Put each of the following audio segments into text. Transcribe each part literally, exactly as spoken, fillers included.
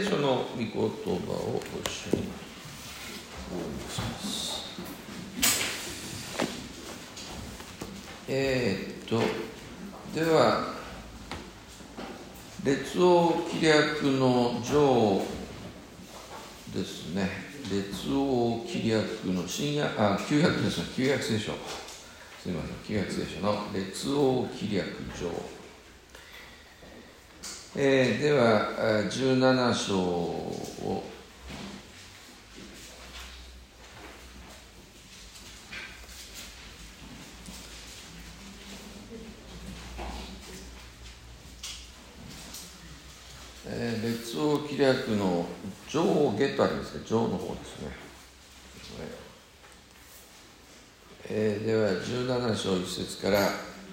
書の御言葉をご一緒にお読みします。えー、っとでは列王記略の上ですね。列王記略の新約あ旧約ですね。旧約聖書すみません旧約聖書の列王記略上、えー、ではじゅうなな章をえー、列王記略の上下とありますね。上の方ですね。えー、ではじゅうなな章いち節から、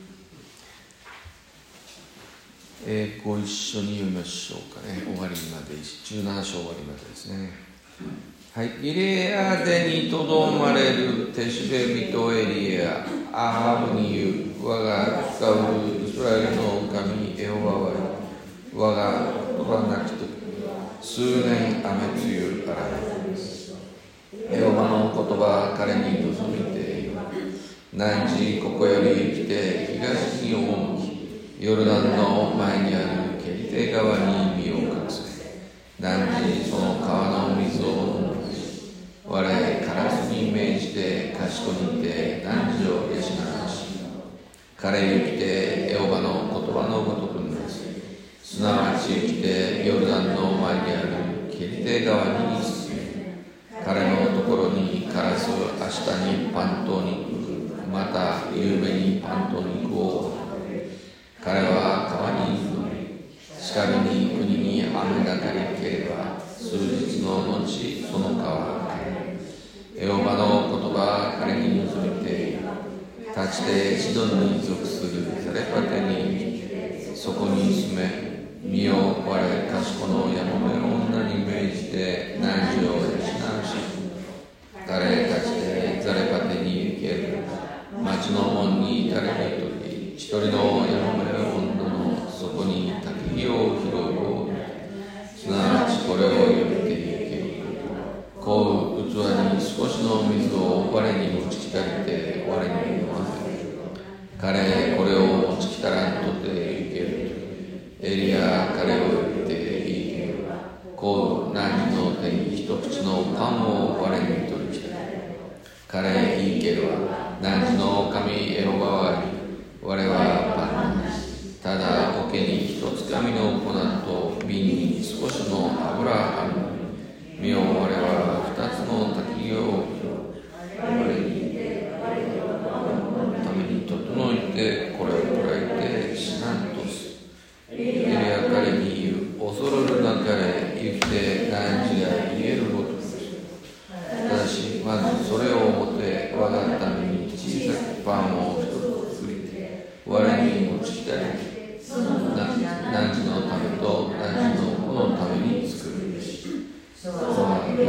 えー、ご一緒に読みましょうかね。終わりまで、じゅうなな章終わりまでですね。はい。ギレアデにとどまれるテシベ人エリア、アハブに言う、我が使うイスラエルの神エホバは、我が言葉なきと数年雨露あられ。エホバの言葉彼に望みている。汝ここより来て東に赴き、ヨルダンの前にあるケリテ川に身を隠せ。汝その川の水を飲む。我カラスに命じて賢にて汝を養うし、彼ゆきてエホバの言葉のごとくなす。すなわち来てヨルダンの前にあるケリテ川に進め。彼のところにカラス、明日にパンと肉、また夕べにパンと肉を。彼は川に乗り、しかるに国に雨がかりければ、数日の後その川が枯れる。エホバの言葉彼に望みている。立ちてシドンに属するザレパテに行き、そこに住め。身を我賢のやもめ女に命じて汝を養うし、彼たちでザレパテに行ける。町の門に誰にとり、一人のやもめ女のそこに焚き火を拾うように、すなわちこれを呼びていける。こう器に少しの水を我に持ちきたりて我に飲ませる。彼これを持ちきたらんとていける。エリア彼を呼びていける。こう何の手に一口のパンを我に取りきたり。彼言いけるは、汝の神エホバは我はパンなし。ただ桶に一つかみの粉と瓶に少しの油あるのに。見よ我は二つの焚きを我にために整えてこれをくらいて死なんとす。エリア彼に言う。恐るるな彼言って何時が言えるごとく。ただしまずそれをもって我がために小さくパンを一つ作りて我に持ちきたり、何時のためと何時の子のために作るべし。その桶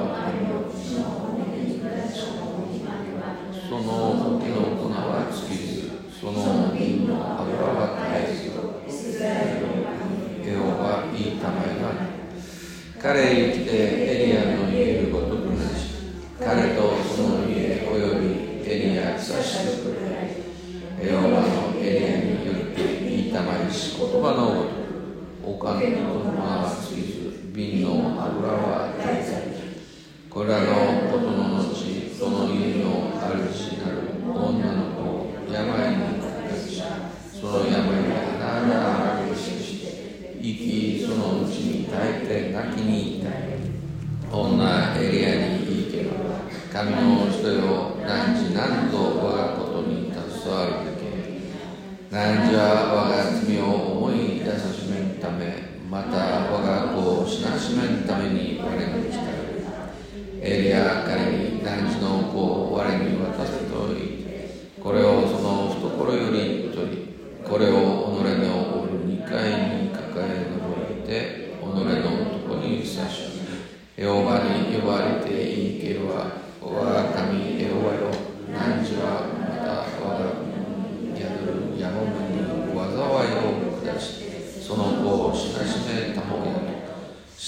の粉は尽きず、その瓶の油は絶えず、エホバいいたまえがある。彼に来てエリアの言えるごとくなし。彼とその家およびエリア久しくエホバのエリアによっていいたまえし言葉のごとく、丘の粉は尽きず、瓶の油は絶えず。これらのことの後、その家の主なる女の子を病にかかし、その病が長々として生き、そのうちに耐えて泣きに至る。女エリアに言いけば、神の人よ、汝何と我がことに携わるだけ。汝は我が罪を思い出さしめんため、また我が子を死なしめんために我に来たる。エリア彼に汝の子を我に渡せと言い、これをその懐より取り、これを己のおる二階に抱え登りて、己の男に差し、エホバに呼ばれていいけるは、我が神エホバよ、汝はまた我が宿るやもめに災いを下し、その子を死なしめたものやと。し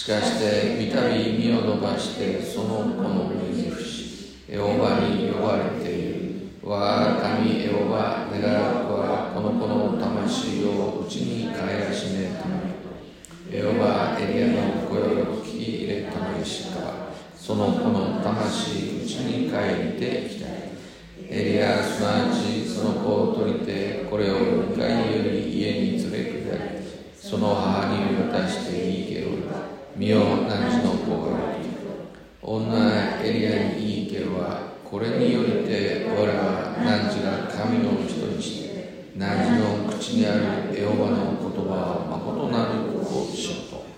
かして三度身を伸ばしてその子の上に伏しエホバに呼ばれている。我が神エホバ、願わくはこの子の魂をうちに帰らしめたまえ。エホバエリアの声を聞き入れたまえしかはその子の魂うちに帰ってきた。エリアすなわちその子を取りてこれをにかいより家に連れ下りその母に渡していいけろ。見よ汝の子が女エリアにいいけろはこれによりて我は汝が神の人にして汝の口にあるエホバの言葉はまことなることしようと。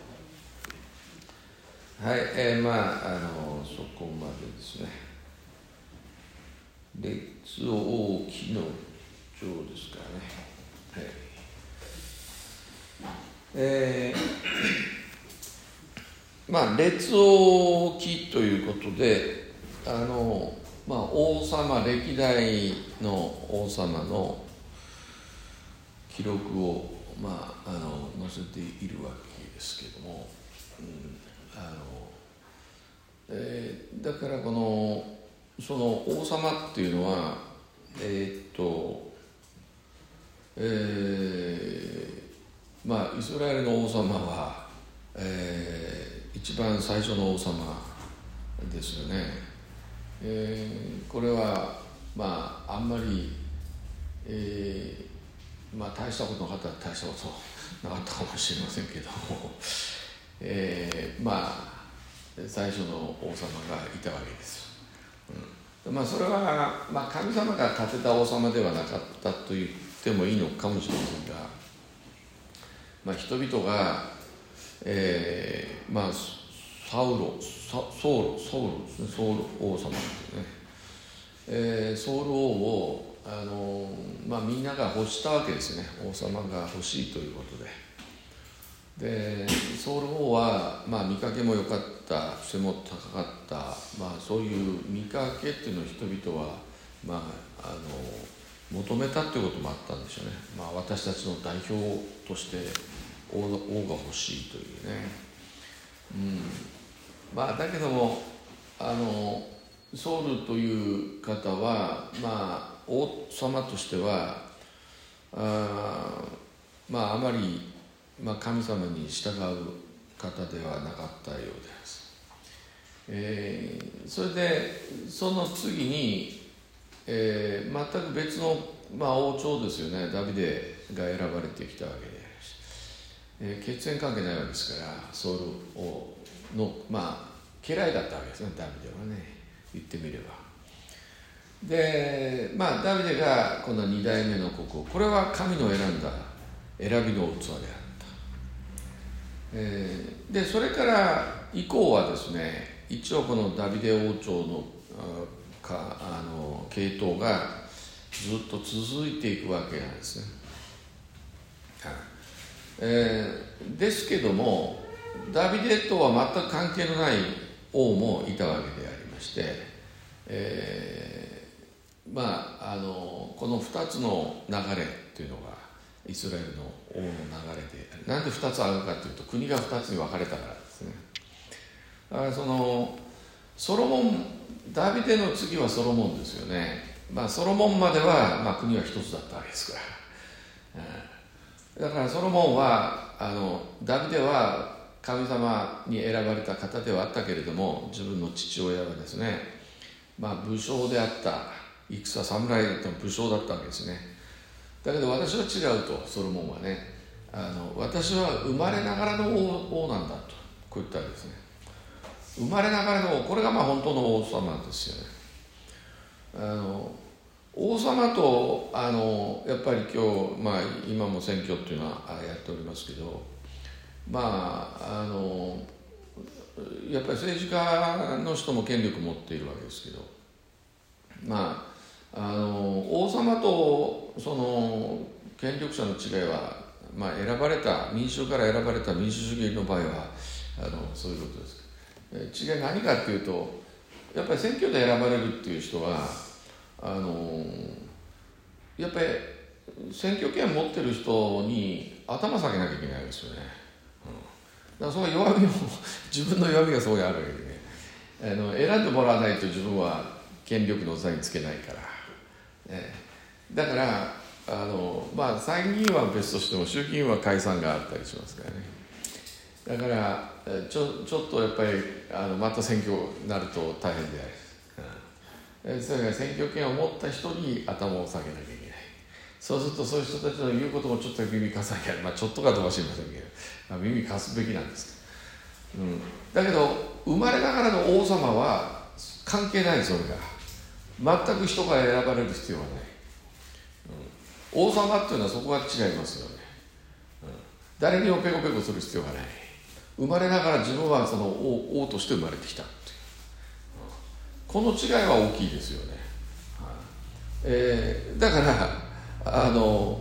はい、えー、まああのそこまでですね。列王記の章ですからね。はい。えー、まあ列王記ということで、あのまあ王様歴代の王様の記録をまああの載せているわけですけれども、うん、あの、えー、だからこのその王様っていうのはえー、っと、えー、まあイスラエルの王様は、えー、一番最初の王様ですよね。えー、これはまああんまり、えー、まあ大したことなかったら大したことなかったかもしれませんけども、えー、まあ最初の王様がいたわけです。うん、まあそれは、まあ、神様が立てた王様ではなかったと言ってもいいのかもしれませんが、まあ、人々が、えー、まあサウロ、ソウル、ソウルですね、ソウル王様ですね、えー、ソウル王を、あのまあ、みんなが欲したわけですね。王様が欲しいということで、でソウル王は、まあ、見かけも良かった、背も高かった、まあ、そういう見かけっていうのを人々は、まあ、あの求めたっていうこともあったんでしょうね。まあ、私たちの代表として王、王が欲しいというね、うんまあ、だけどもあのソウルという方は、まあ、王様としてはあ,、まあ、あまり、まあ、神様に従う方ではなかったようです。えー、それでその次に、えー、全く別の、まあ、王朝ですよね。ダビデが選ばれてきたわけで、えー、血縁関係ないわけですからソウル王のまあ家来だったわけですね、ダビデはね、言ってみれば。でまあダビデがこのに代目の国王、これは神の選んだ選びの器であった。えー、でそれから以降はですね、一応このダビデ王朝のかあの系統がずっと続いていくわけなんですね。えー、ですけどもダビデとは全く関係のない王もいたわけでありまして、えー、まああのこのふたつの流れというのがイスラエルの王の流れで、なんでふたつあるかというと、国がふたつに分かれたからですね。だからそのソロモン、ダビデの次はソロモンですよね。まあソロモンまでは、まあ、国はひとつだったわけですから、だからソロモンはあのダビデは神様に選ばれた方ではあったけれども、自分の父親はですね、まあ、武将であった、戦侍だった武将だったわけですね。だけど私は違うと、ソロモンはね、あの私は生まれながらの 王, 王なんだとこう言ったわけですね。生まれながらの王、これがまあ本当の王様ですよね。あの王様とあのやっぱり今日、まあ、今も選挙っていうのはやっておりますけど、まああのやっぱり政治家の人も権力を持っているわけですけど、まああの王様とその権力者の違いは、まあ、選ばれた民衆から選ばれた民主主義の場合はあのそういうことです。違い何かっていうと、やっぱり選挙で選ばれるっていう人はあのやっぱり選挙権を持ってる人に頭下げなきゃいけないわけですよね。 らその弱みも自分の弱みがそういうあるわけでね、あの選んでもらわないと自分は権力の座につけないから、ね、だからあの、まあ、参議院は別としても衆議院は解散があったりしますからね。だからち ょ, ちょっとやっぱりあのまた選挙になると大変である、うん、それから選挙権を持った人に頭を下げなきゃいけない。そうするとそういう人たちの言うこともちょっと耳貸さなきゃ、まあ、ちょっとかどうか知りませんけど、まあ、耳貸すべきなんです、うん、だけど生まれながらの王様は関係ない。それが全く人が選ばれる必要はない、うん、王様っていうのはそこが違いますよね、うん、誰にもペコペコする必要がない。生まれながら自分はその 王, 王として生まれてきたっていう、うん、この違いは大きいですよね、はいえー、だからあの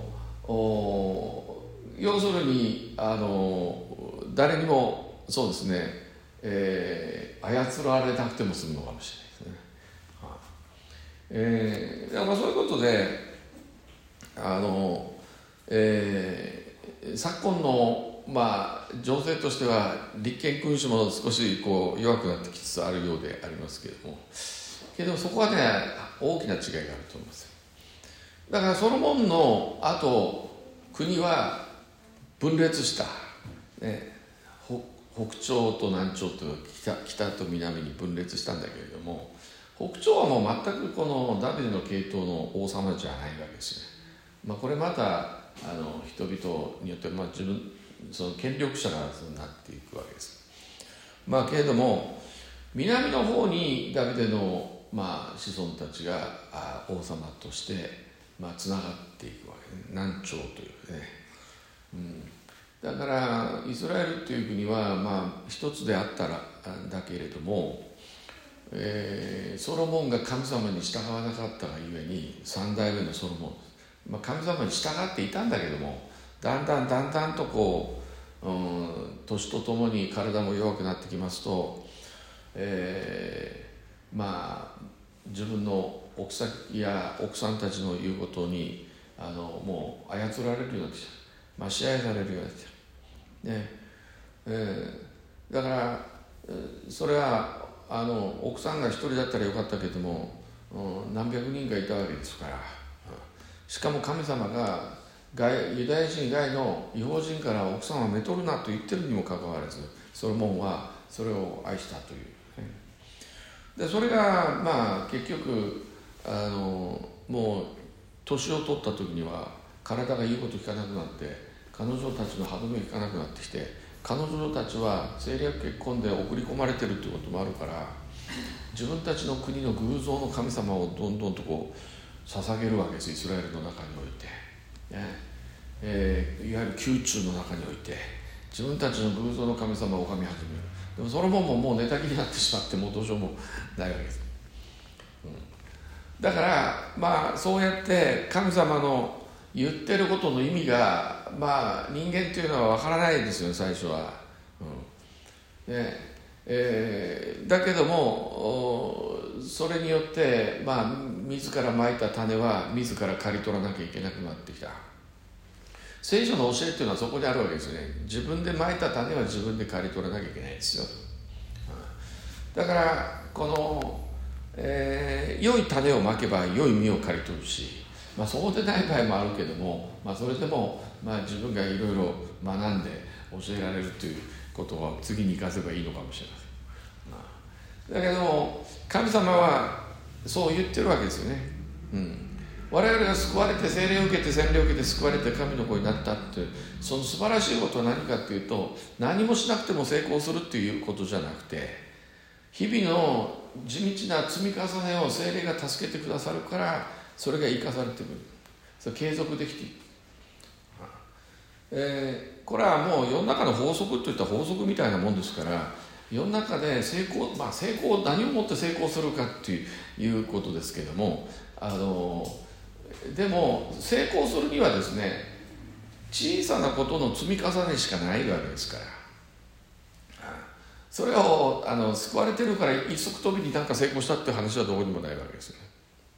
要するにあの誰にもそうですね、えー、操られなくても済むのかもしれないですね、はいえー、だからそういうことであの、えー、昨今の、まあ、情勢としては立憲君主も少しこう弱くなってきつつあるようでありますけれども、けどそこはね大きな違いがあると思います。だからソロモンの後国は分裂した、ね、北朝と南朝と 北, 北と南に分裂したんだけれども、北朝はもう全くこのダビデの系統の王様じゃないわけですよね。まあ、これまたあの人々によって、まあ、自分その権力者がそうなっていくわけです。まあけれども南の方にダビデの、まあ、子孫たちが王様としてまあ、つながっていくわけで、南朝というね、うん、だからイスラエルという国はまあ一つであったらだけれども、えー、ソロモンが神様に従わなかったがゆえに三代目のソロモン、まあ、神様に従っていたんだけどもだんだんだんだんとこう、うん、年とともに体も弱くなってきますと、えー、まあ自分の奥先や奥さんたちの言うことにあのもう操られるようになってきた、まあ、支配されるようになってきた、ねえー、だからそれはあの奥さんが一人だったらよかったけども、うん、何百人かいたわけですから、うん、しかも神様が外ユダヤ人以外の異邦人から奥さんはめとるなと言ってるにもかかわらずソロモンはそれを愛したという、ね、でそれがまあ結局あのもう年を取った時には体が言うこと聞かなくなって彼女たちの歯止め聞かなくなってきて、彼女たちは政略結婚で送り込まれてるっていうこともあるから自分たちの国の偶像の神様をどんどんとこう捧げるわけです。イスラエルの中において、ねえー、いわゆる宮中の中において自分たちの偶像の神様を拝み始める。でもソロモンももう寝たきりになってしまってもうどうしようもないわけです、うん、だからまあそうやって神様の言ってることの意味がまあ人間というのは分からないですよね最初は、うんねえー、だけどもそれによってまあ自らまいた種は自ら刈り取らなきゃいけなくなってきた。聖書の教えっていうのはそこにあるわけですよね。自分でまいた種は自分で刈り取らなきゃいけないですよ。だからこの、えー、良い種をまけば良い実を刈り取るし、まあ、そうでない場合もあるけども、まあ、それでも、まあ、自分がいろいろ学んで教えられるということを次に生かせばいいのかもしれません。だけども神様はそう言ってるわけですよね、うん、我々が救われて聖霊を受けて洗礼を受けて救われて神の子になったってその素晴らしいことは何かっていうと何もしなくても成功するっていうことじゃなくて日々の地道な積み重ねを聖霊が助けてくださるからそれが生かされてくる。それ継続できていく、えー、これはもう世の中の法則といった法則みたいなもんですから世の中で成功、まあ成功何をもって成功するかっていうことですけどもあのでも成功するにはですね小さなことの積み重ねしかないわけですからそれをあの救われてるから一足飛びになんか成功したっていう話はどこにもないわけですよね。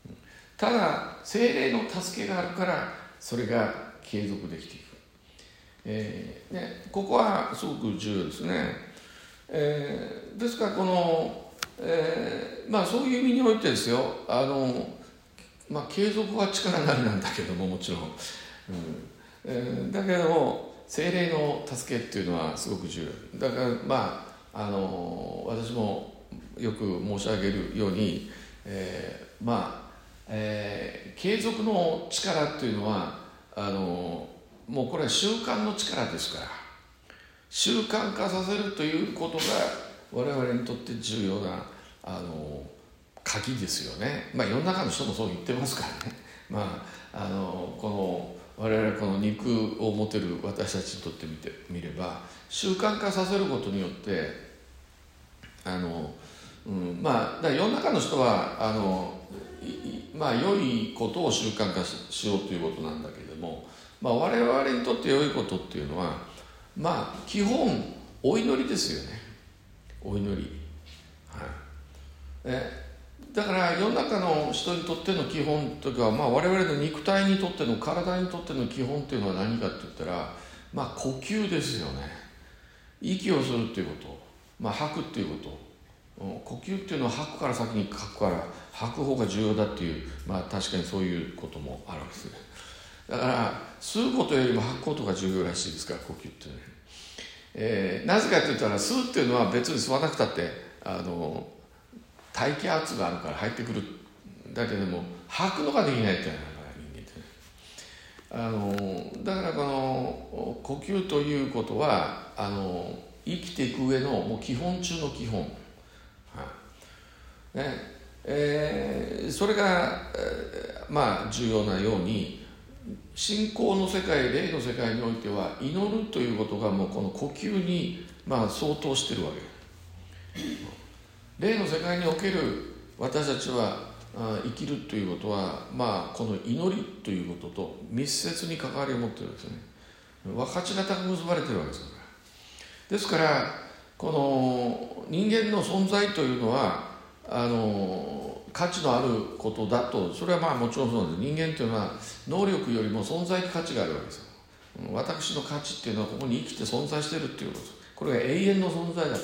ただ聖霊の助けがあるからそれが継続できていく。 えーね、ここはすごく重要ですね。えー、ですからこの、えーまあ、そういう意味においてですよ、あの、まあ、継続は力なりなんだけども、もちろん、うんえー、だけども聖霊の助けっていうのはすごく重要だから、まあ、あの私もよく申し上げるように、えー、まあ、えー、継続の力っていうのはあのもうこれは習慣の力ですから、習慣化させるということが我々にとって重要なあの鍵ですよね。まあ世の中の人もそう言ってますからね。まああのこの我々この肉を持てる私たちにとってみてみれば、習慣化させることによってあの、うん、まあだから世の中の人はあのまあ良いことを習慣化 し, しようということなんだけれども、まあ、我々にとって良いことっていうのはまあ基本お祈りですよね。お祈り、はいえだから世の中の人にとっての基本というか、まあ、我々の肉体にとっての体にとっての基本っていうのは何かって言ったら、まあ呼吸ですよね。息をするっていうこと、まあ、吐くっていうこと、うん、呼吸っていうのは吐くから先に書くから吐く方が重要だっていう、まあ確かにそういうこともあるわけですね。だから吸うことよりも吐くことが重要らしいですから、呼吸っていうのは、えー、なぜかって言ったら吸うっていうのは別に吸わなくたってあの大気圧があるから入ってくるだけでも吐くのができないっていうのが人間ってね。あのだからこの呼吸ということはあの生きていく上のもう基本中の基本、はいねえー、それが、えー、まあ重要なように信仰の世界、霊の世界においては祈るということがもうこの呼吸にまあ相当しているわけ。霊の世界における私たちは生きるということは、まあ、この祈りということと密接に関わりを持っているわけですね。分かち方が結ばれているわけですから。ですからこの人間の存在というのはあの価値のあることだと、それはまあもちろんそうなんです。人間というのは能力よりも存在に価値があるわけですよ。私の価値っていうのはここに生きて存在しているっていうこと、これが永遠の存在だから。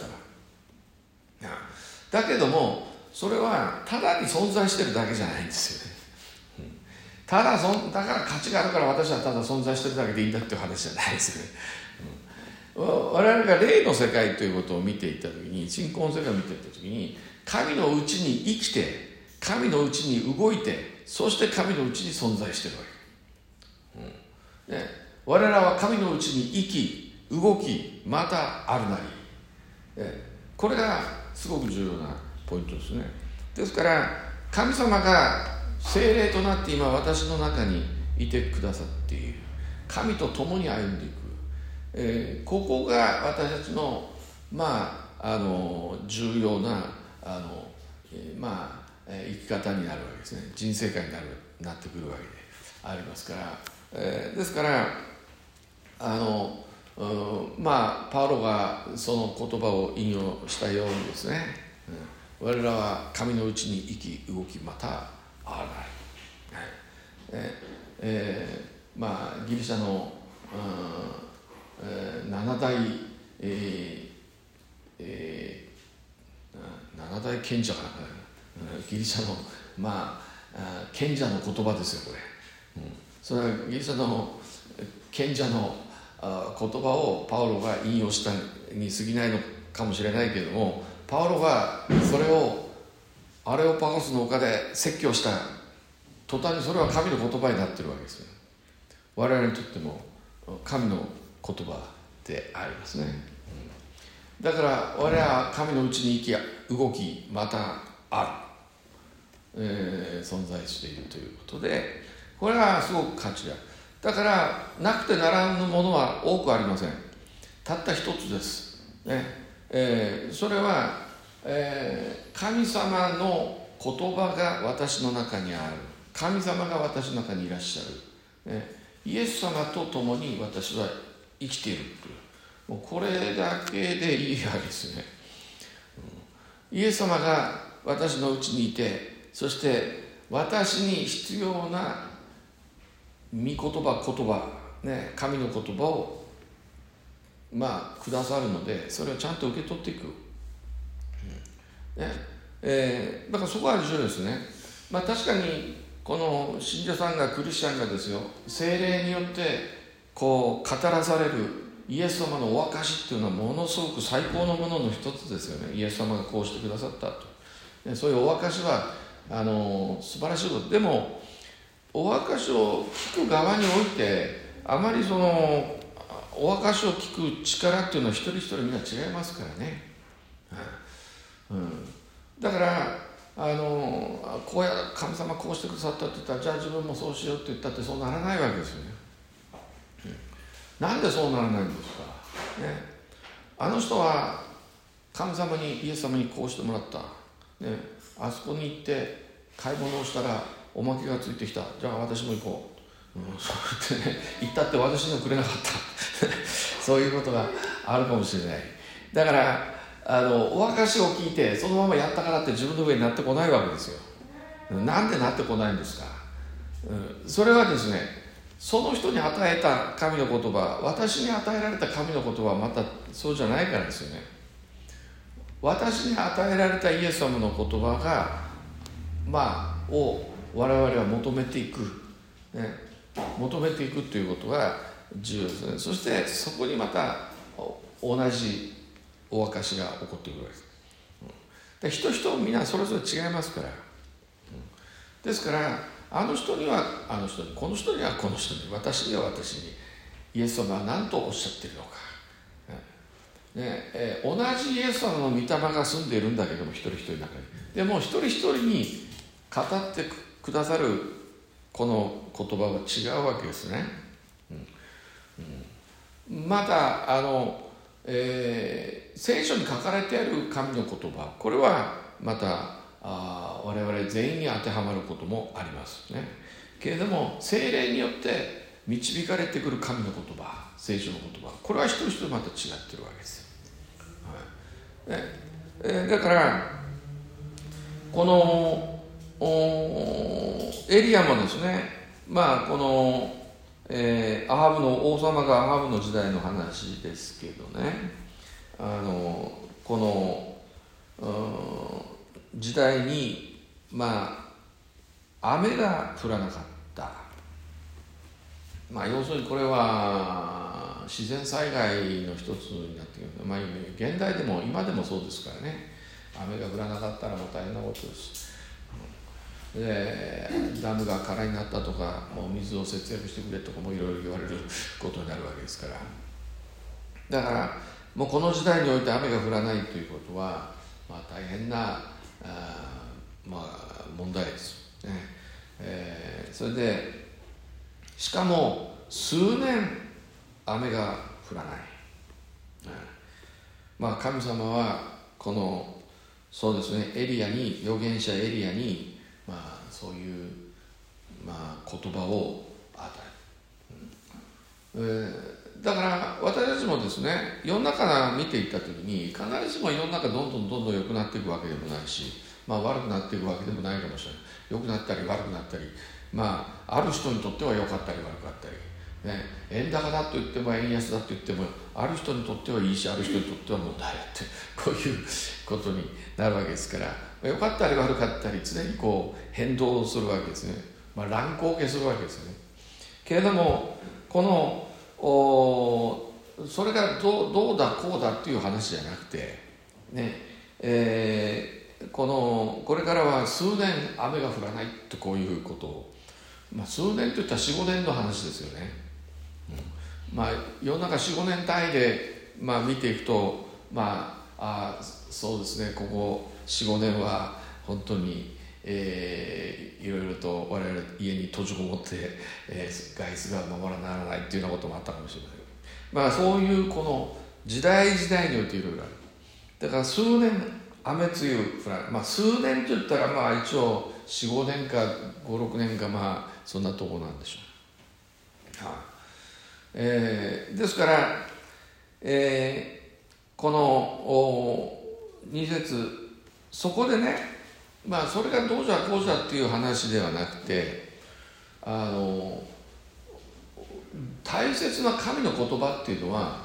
だけどもそれはただに存在してるだけじゃないんですよね。ただそんだから価値があるから私はただ存在してるだけでいいんだっていう話じゃないですよね。我々が霊の世界ということを見ていったときに、信仰の世界を見ていったときに、神のうちに生きて神のうちに動いて、そして神のうちに存在しているわけ、うんね、我々は神のうちに生き動きまたあるなり、ね、これがすごく重要なポイントですね。ですから神様が聖霊となって今私の中にいてくださっている、神と共に歩んでいく、えー、ここが私たちのまああの重要なあの、えー、まあ生き方になるわけですね。人生観になるなってくるわけでありますから、えー、ですからあの、うん、まあパウロがその言葉を引用したようにですね、うん、我らは神のうちに生き動きまたあらない、えーえー、まあギリシャの、うんえー、七大、えーえー、七大賢者かな、ギリシャの、まあ、賢者の言葉ですよこれ、うん、それはギリシャの賢者の言葉をパウロが引用したに過ぎないのかもしれないけれども、パウロがそれをアレオパゴスの丘で説教した途端にそれは神の言葉になってるわけですよ。我々にとっても神の言葉でありますね、うん、だから我々は神のうちに生き動きまたある、えー、存在しているということで、これはすごく価値がある。だからなくてならぬものは多くありません。たった一つです、ねえー、それは、えー、神様の言葉が私の中にある、神様が私の中にいらっしゃる、ね、イエス様と共に私は生きているという、もうこれだけでいいわけですね、うん、イエス様が私のうちにいて、そして私に必要な御言葉言葉、ね、神の言葉をまあくださるので、それをちゃんと受け取っていく、うんねえー、だからそこは重要ですね。まあ確かにこの信者さんが、クリスチャンがですよ、聖霊によってこう語らされるイエス様のお証しっていうのはものすごく最高のものの一つですよね。イエス様がこうしてくださったと、でそういうお証しはあの素晴らしいこと。でもお証しを聞く側において、あまりそのお証しを聞く力っていうのは一人一人みんな違いますからね、うん、だからあのこうや神様こうしてくださったって言ったら、じゃあ自分もそうしようって言ったってそうならないわけですよね、うん、なんでそうならないんですか、ね、あの人は神様に、イエス様にこうしてもらった、ね、あそこに行って買い物をしたらおまけがついてきた、じゃあ私も行こう、うん、そうやってね、行ったって私にはくれなかったそういうことがあるかもしれない。だからあのお証しを聞いてそのままやったからって自分の上になってこないわけですよ。なんでなってこないんですか、うん、それはですね、その人に与えた神の言葉、私に与えられた神の言葉はまたそうじゃないからですよね。私に与えられたイエス様の言葉がまあを我々は求めていく、ね、求めていくということが重要ですね。そしてそこにまた同じお証しが起こってくるわけです。で人人みんなそれぞれ違いますから、ですからあの人にはあの人に、この人にはこの人に、私には私に、イエス様は何とおっしゃっているのか、ねえー、同じイエス様の御霊が住んでいるんだけども、一人一人の中に、でも一人一人に語ってくださるこの言葉は違うわけですね、うんうん、またあの、えー、聖書に書かれている神の言葉、これはまたあ我々全員に当てはまることもありますね。けれども聖霊によって導かれてくる神の言葉、聖書の言葉、これは一人一人また違ってるわけですよ、はいねえー、だからこのエリアもですね、まあこの、えー、アハブの王様がアハブの時代の話ですけどね、あのこの時代にまあ雨が降らなかった、まあ要するにこれは自然災害の一つになってくる、まあ現代でも今でもそうですからね、雨が降らなかったらもう大変なことです。でダムが空になったとか、もう水を節約してくれとかもいろいろ言われることになるわけですから、だからもうこの時代において雨が降らないということは、まあ、大変なあ、まあ、問題ですね、えー、それでしかも数年雨が降らない、うん、まあ神様はこのそうですね、エリアに、預言者エリアにまあそういう、まあ、言葉を与える、うんえー、だから私たちもですね、世の中見ていった時に必ずしも世の中どんどんどんどん良くなっていくわけでもないし、まあ、悪くなっていくわけでもないかもしれない。良くなったり悪くなったり、まあ、ある人にとっては良かったり悪かったり、ね、円高だと言っても円安だと言っても、ある人にとってはいいし、ある人にとっては問題だって、こういうことになるわけですから、良かったり悪かったり常にこう変動するわけですね、まあ、乱高下するわけですよね。けれどもこのおそれがどう、どうだこうだっていう話じゃなくてね、えー、このこれからは数年雨が降らないと、こういうことを、まあ、数年といったら よん,ご 年の話ですよね、うん、まあ世の中 よん,ご 年単位で、まあ、見ていくと、まあ、あそうですね、ここ よん,ご 年は本当に、えー、いろいろと我々家に閉じこもって、えー、外出が守らならないっていうようなこともあったかもしれません。まあそういうこの時代時代においていろいろある。だから数年雨梅雨降らない、まあ数年といったらまあ一応 よん,ご 年かご,ろく 年か、まあそんなところなんでしょう、はあえー、ですから、えー、このに節、そこでね、まあそれがどうじゃこうじゃっていう話ではなくて、あの大切な神の言葉っていうのは、あ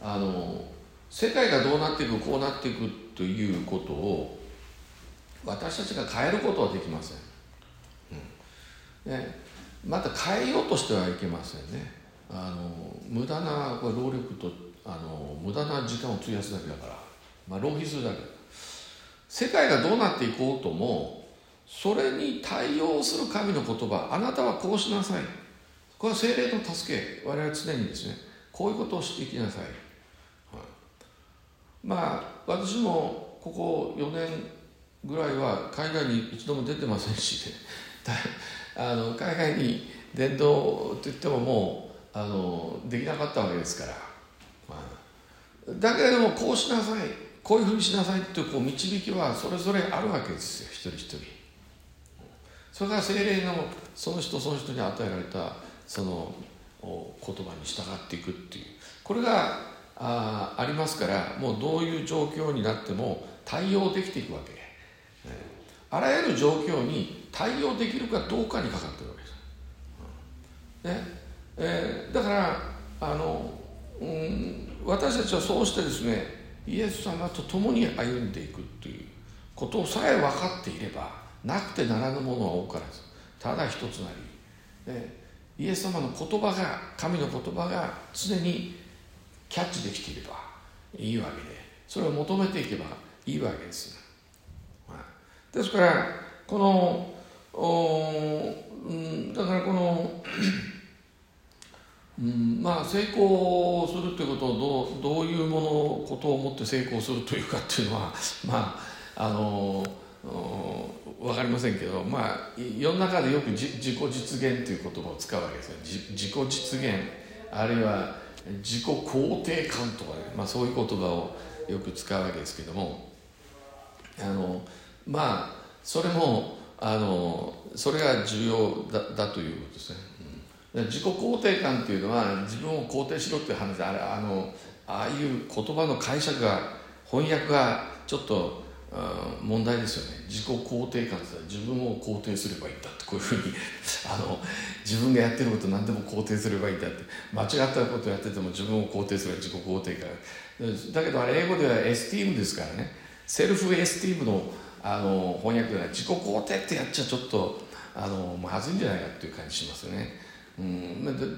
あの世界がどうなっていくこうなっていくということを私たちが変えることはできません、うんね、また変えようとしてはいけませんね。あの無駄なこれ労力とあの無駄な時間を費やすだけだから、まあ、浪費するだけだ。世界がどうなっていこうともそれに対応する神の言葉、あなたはこうしなさい、これは聖霊の助け、我々は常にですねこういうことをしていきなさい、はい、まあ私もここよねんぐらいは海外に一度も出てませんし、ね、あの海外に伝道といってももうあのできなかったわけですから、まあ、だけれどもこうしなさい、こういうふうにしなさいっていうこう導きはそれぞれあるわけですよ、一人一人。それから聖霊のその人その人に与えられたその言葉に従っていくっていう、これが あ, ありますから、もうどういう状況になっても対応できていくわけ、えー、あらゆる状況に対応できるかどうかにかかっているわけです、うんねえー、だからあの、うん、私たちはそうしてですねイエス様と共に歩んでいくということさえ分かっていれば、なくてならぬものは多からずただ一つなり、ね、イエス様の言葉が、神の言葉が常にキャッチできていればいいわけで、それを求めていけばいいわけです。ですからこのうん、だからこの、うん、まあ成功するということをどう、どういうものことをもって成功するというかっていうのはまああの分かりませんけど、まあ世の中でよく自己実現という言葉を使うわけですよ。自己実現、あるいは自己肯定感とか、ね、まあ、そういう言葉をよく使うわけですけども、あのまあそれもあのそれが重要 だ, だということですね、うん、自己肯定感っていうのは自分を肯定しろっていう話で、あれあのああいう言葉の解釈が翻訳がちょっと問題ですよね。自己肯定感って自分を肯定すればいいんだってこういうふうにあの自分がやってること何でも肯定すればいいんだって、間違ったことをやってても自分を肯定すれば自己肯定感だけど、あれ英語ではエスティームですからね、セルフエスティームのあの翻訳では自己肯定ってやっちゃちょっとあのまずいんじゃないかっていう感じしますよね。うん、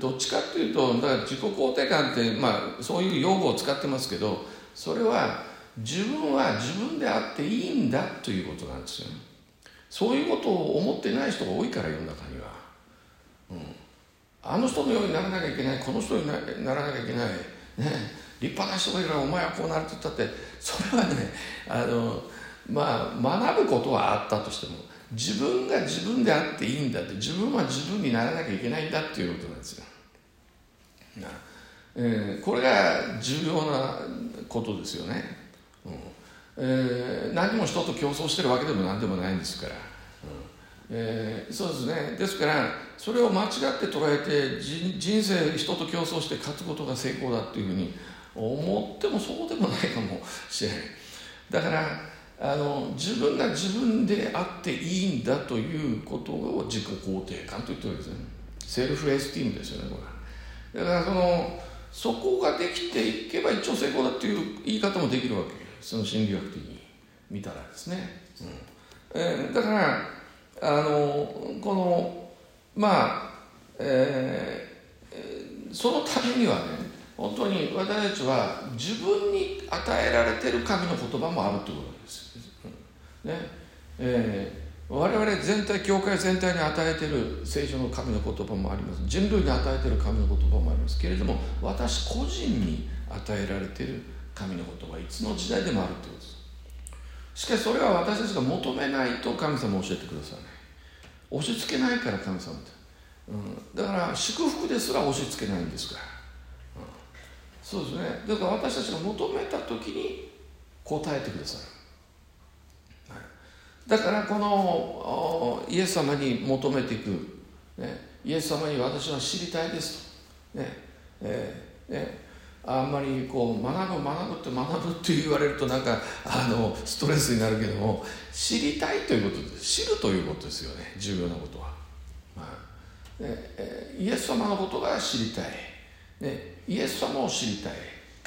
どっちかっていうとだから自己肯定感って、まあ、そういう用語を使ってますけど、それは自分は自分であっていいんだということなんですよね。そういうことを思ってない人が多いから世の中には、うん、あの人のようにならなきゃいけない、この人に な, ならなきゃいけない、ね、立派な人がいるからお前はこうなるって言ったって、それはねあの、まあ、学ぶことはあったとしても自分が自分であっていいんだって、自分は自分にならなきゃいけないんだっていうことなんですよ。な、えー、これが重要なことですよね。うんえー、何も人と競争してるわけでも何でもないんですから、うんえー、そうですね。ですからそれを間違って捉えて人生人と競争して勝つことが成功だっていうふうに思ってもそうでもないかもしれない。だからあの自分が自分であっていいんだということを自己肯定感と言ってるわけですね。セルフエスティームですよね、これ。だからそのそこができていけば一応成功だっていう言い方もできるわけ。その心理学的に見たらですね、うんえー、だからあのこのまあ、えー、そのためにはね、本当に私たちは自分に与えられている神の言葉もあるということです、うんねえー、我々全体教会全体に与えている聖書の神の言葉もあります。人類に与えている神の言葉もありますけれども、私個人に与えられている神の言葉はいつの時代でもあるということです。しかしそれは私たちが求めないと神様教えてくださいね。押し付けないから神様って、うん、だから祝福ですら押し付けないんですから、うん、そうですね。だから私たちが求めた時に答えてくださる、はい、だからこのイエス様に求めていく、ね、イエス様に私は知りたいですと、ねえーねあんまりこう学ぶ学ぶって学ぶって言われるとなんかあのストレスになるけども、知りたいということです。知るということですよね、重要なことは、まあね、イエス様のことが知りたい、ね、イエス様を知りたい、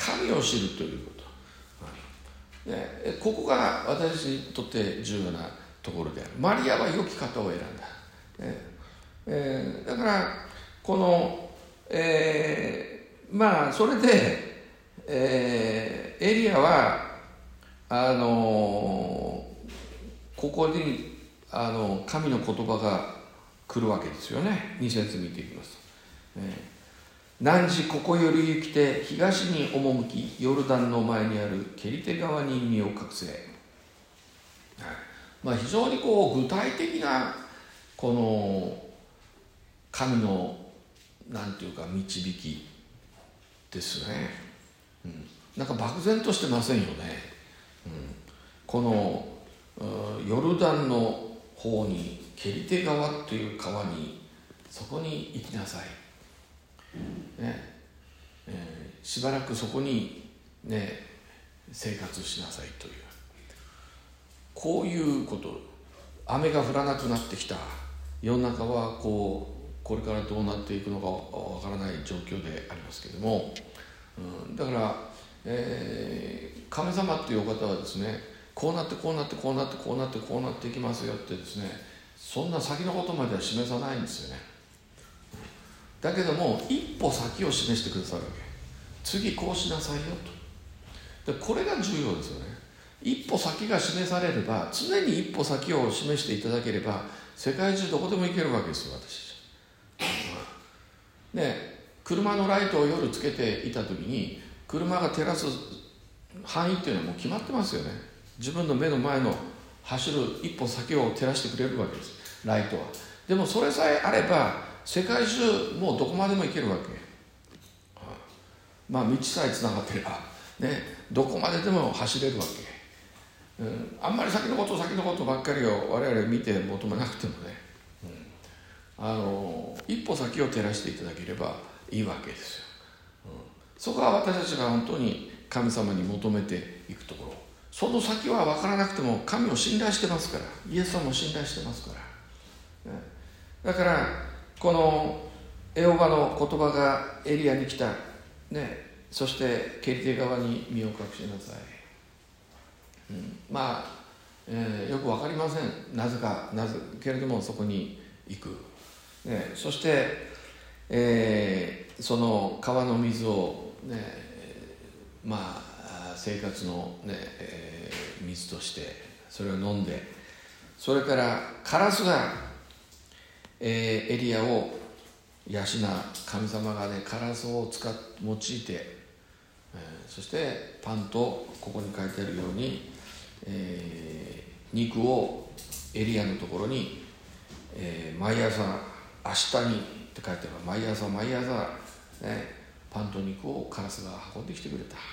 神を知るということ、はい、でここが私にとって重要なところである。マリアは良き方を選んだ、ねえー、だからこの、えー、まあそれで、えー、エリアはあのここにあの神の言葉が来るわけですよね。に節見ていきますと、えー、汝ここより行きて東に赴きヨルダンの前にあるケリテ川に身を隠せ、はい、まあ、非常にこう具体的なこの神のなんていうか導きですね、うん、なんか漠然としてませんよね、うん、このヨルダンの方にケリテ川という川にそこに行きなさい、ねえー、しばらくそこに、ね、生活しなさいという、こういうこと。雨が降らなくなってきた世の中はこうこれからどうなっていくのかわからない状況でありますけれども、うん、だから、えー、神様っていうお方はですね、こうなってこうなってこうなってこうなってこうなっていきますよってですね、そんな先のことまでは示さないんですよね。だけども一歩先を示してくださるわけ。次こうしなさいよと。でこれが重要ですよね。一歩先が示されれば、常に一歩先を示していただければ世界中どこでも行けるわけですよ、私たち。で車のライトを夜つけていた時に車が照らす範囲っていうのはもう決まってますよね。自分の目の前の走る一歩先を照らしてくれるわけです、ライトは。でもそれさえあれば世界中もうどこまでも行けるわけ。まあ道さえつながってればね、どこまででも走れるわけ。うん、あんまり先のこと先のことばっかりを我々見て求めなくてもね、うん、あの一歩先を照らしていただければいいわけですよ、うん、そこは私たちが本当に神様に求めていくところ。その先は分からなくても神を信頼してますから、イエス様も信頼してますから、ね、だからこのエホバの言葉がエリアに来た、ね、そしてケリテ川に身を隠しなさい。うん、まあ、えー、よく分かりません、なぜかなぜけれどもそこに行く、ね、そして、えー、その川の水を、ね、まあ生活の、ねえー、水としてそれを飲んで、それからカラスが、えー、エリアを養う神様がね、カラスを使っ用いて、えー、そしてパンとここに書いてあるようにえー、肉をエリアのところに、えー、毎朝明日にって書いてある。毎朝毎朝、ね、パンと肉をカラスが運んできてくれた、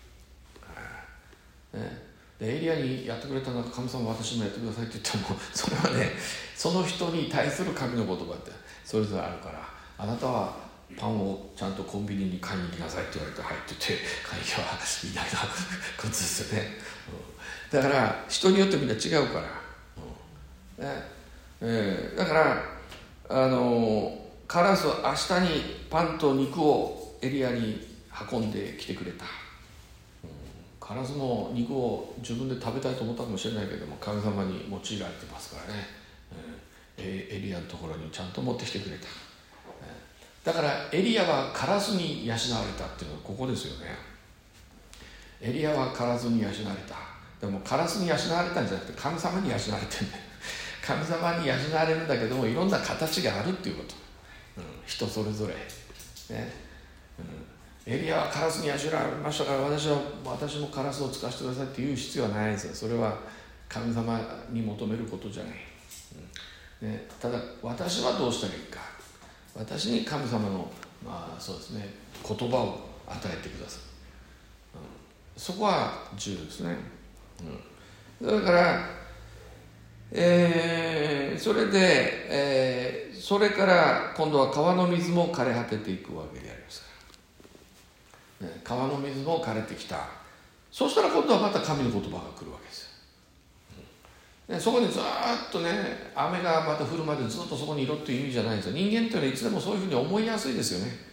ね、でエリアにやってくれたのは神様、私もやってくださいって言ってもそれはね、その人に対する神の言葉ってそれぞれあるから、あなたはパンをちゃんとコンビニに買いに行きなさいって言われて入ってて買いにはいないなことですよね、うん、だから人によってみんな違うから、うんねえー、だからあのカラスは明日にパンと肉をエリアに運んできてくれた、うん、カラスも肉を自分で食べたいと思ったかもしれないけども神様に用いられてますからね、えー、エリアのところにちゃんと持ってきてくれた。だからエリアはカラスに養われたっていうのはここですよね。エリアはカラスに養われた。でもカラスに養われたんじゃなくて神様に養われてるんだよ。神様に養われるんだけどもいろんな形があるっていうこと、うん、人それぞれ、ねうん、エリアはカラスに養われましたから私は私もカラスを使わせてくださいっていう必要はないんですよ。それは神様に求めることじゃない、うんね、ただ私はどうしたらいいか、私に神様の、まあそうですね、言葉を与えてください、うん、そこは重要ですね、うん、だから、えー、それで、えー、それから今度は川の水も枯れ果てていくわけでありますから、ね、川の水も枯れてきた。そしたら今度はまた神の言葉が来るわけですよ。ね、そこにずっとね、雨がまた降るまでずっとそこにいろっていう意味じゃないんですよ。人間っていうのはいつでもそういうふうに思いやすいですよね。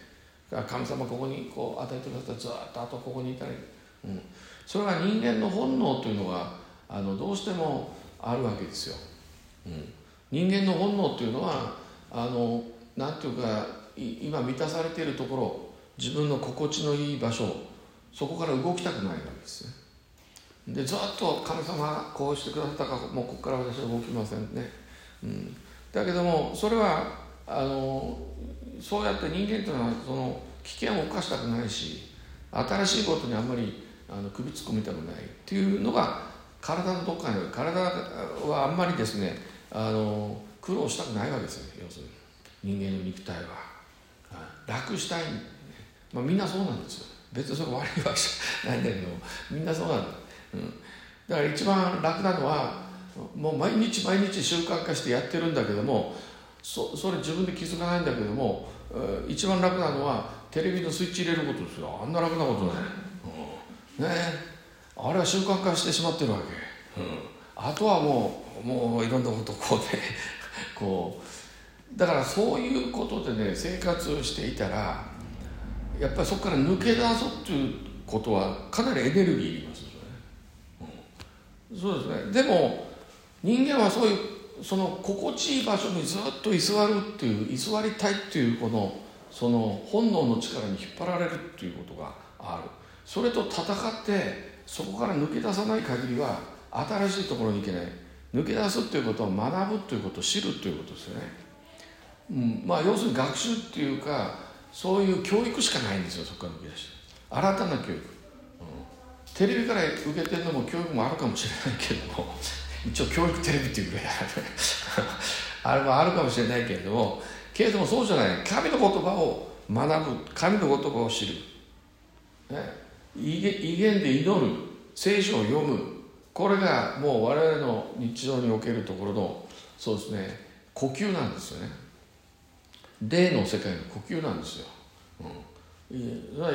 神様ここにこう与えてくださったずっとあとここにいたらいい、うん、それは人間の本能というのがあのどうしてもあるわけですよ、うん、人間の本能というのはあのなんていうか今満たされているところ、自分の心地のいい場所、そこから動きたくないわけですね。でずっと神様がこうしてくださったからもうここから私は動きませんね、うん、だけどもそれはあのそうやって人間というのはその危険を冒したくないし、新しいことにあんまりあの首突っ込みたくないっていうのが体のどっかにある。体はあんまりですねあの苦労したくないわけですよ。要するに人間の肉体は楽したい、まあ、みんなそうなんですよ。別にそれ悪いわけじゃないんだけどみんなそうなんだ、うん、だから一番楽なのはもう毎日毎日習慣化してやってるんだけども そ, それ自分で気づかないんだけども、一番楽なのはテレビのスイッチ入れることですよ。あんな楽なことない、うん、ねえ、あれは習慣化してしまってるわけ、うん、あとはもうもういろんなことこうねこうだからそういうことでね生活していたらやっぱりそこから抜け出そうということはかなりエネルギーいりますよね、うん、そうですね。でも人間はそういうその心地いい場所にずっと居座るっていう居座りたいっていうこのその本能の力に引っ張られるっていうことがある。それと戦ってそこから抜け出さない限りは新しいところに行けない。抜け出すっていうことは学ぶということ、知るということですよね、うん、まあ要するに学習っていうかそういう教育しかないんですよ。そこから抜け出して新たな教育、うん、テレビから受けてるのも教育もあるかもしれないけども一応教育テレビっていうぐらいあれもあるかもしれないけれどもけれどもそうじゃない。神の言葉を学ぶ、神の言葉を知る、ね、威厳で祈る、聖書を読む、これがもう我々の日常におけるところのそうですね呼吸なんですよね。霊の世界の呼吸なんですよ、うん、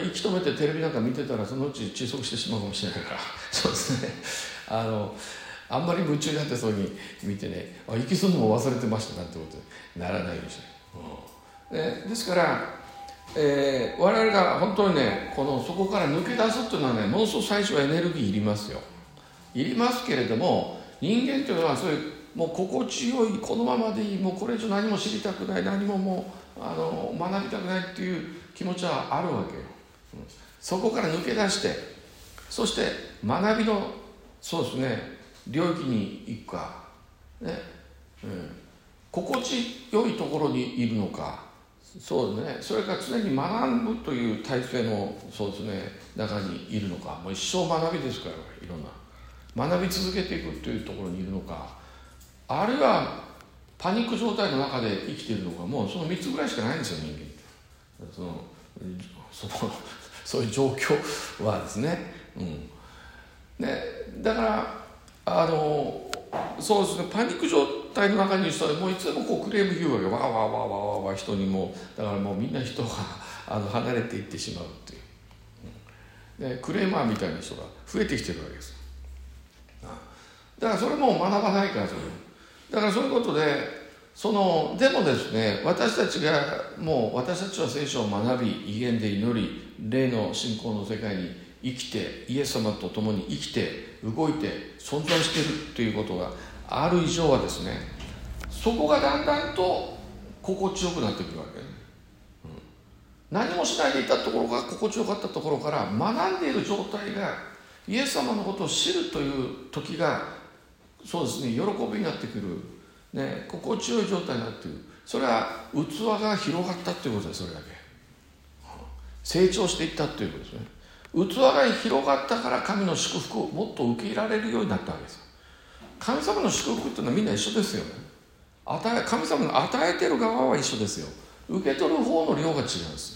息止めてテレビなんか見てたらそのうち窒息してしまうかもしれないからそうですねあのあんまり夢中になってそうに見てね、あ息するのも忘れてましたなんてことにならないようにしない、うん、でですから、えー、我々が本当にねこのそこから抜け出すっていうのはねものすごく最初はエネルギーいりますよ。いりますけれども人間というのはそういうもう心地よいこのままでいい、もうこれ以上何も知りたくない、何ももうあの学びたくないっていう気持ちはあるわけよ、うん、そこから抜け出してそして学びのそうですね領域に行くか、ねうん、心地よいところにいるのか、そうですね、それから常に学ぶという体制のそうですね中にいるのか、もう一生学びですからいろんな学び続けていくというところにいるのか、あるいはパニック状態の中で生きているのか、もうそのみっつぐらいしかないんですよ人間って。そのそのそういう状況はですね、うんね、だからあのそうですねパニック状態の中にいる人はもういつでもこうクレーム言うわけ、わーわーわーわーわーわー人にもだからもうみんな人があの離れていってしまうっていう、うん、でクレーマーみたいな人が増えてきてるわけです。だからそれも学ばないからそれだからそういうことでそのでもですね私たちがもう私たちは聖書を学び威厳で祈り霊の信仰の世界に生きてイエス様と共に生きて動いて存在しているということがある以上はですねそこがだんだんと心地よくなってくるわけね、うん、何もしないでいたところが心地よかったところから学んでいる状態がイエス様のことを知るという時がそうですね喜びになってくる、ね、心地よい状態になっている。それは器が広がったということです。それだけ成長していったということですね。器が広がったから神の祝福をもっと受け入れられるようになったわけです。神様の祝福っていうのはみんな一緒ですよね。与え神様の与えてる側は一緒ですよ。受け取る方の量が違うんです。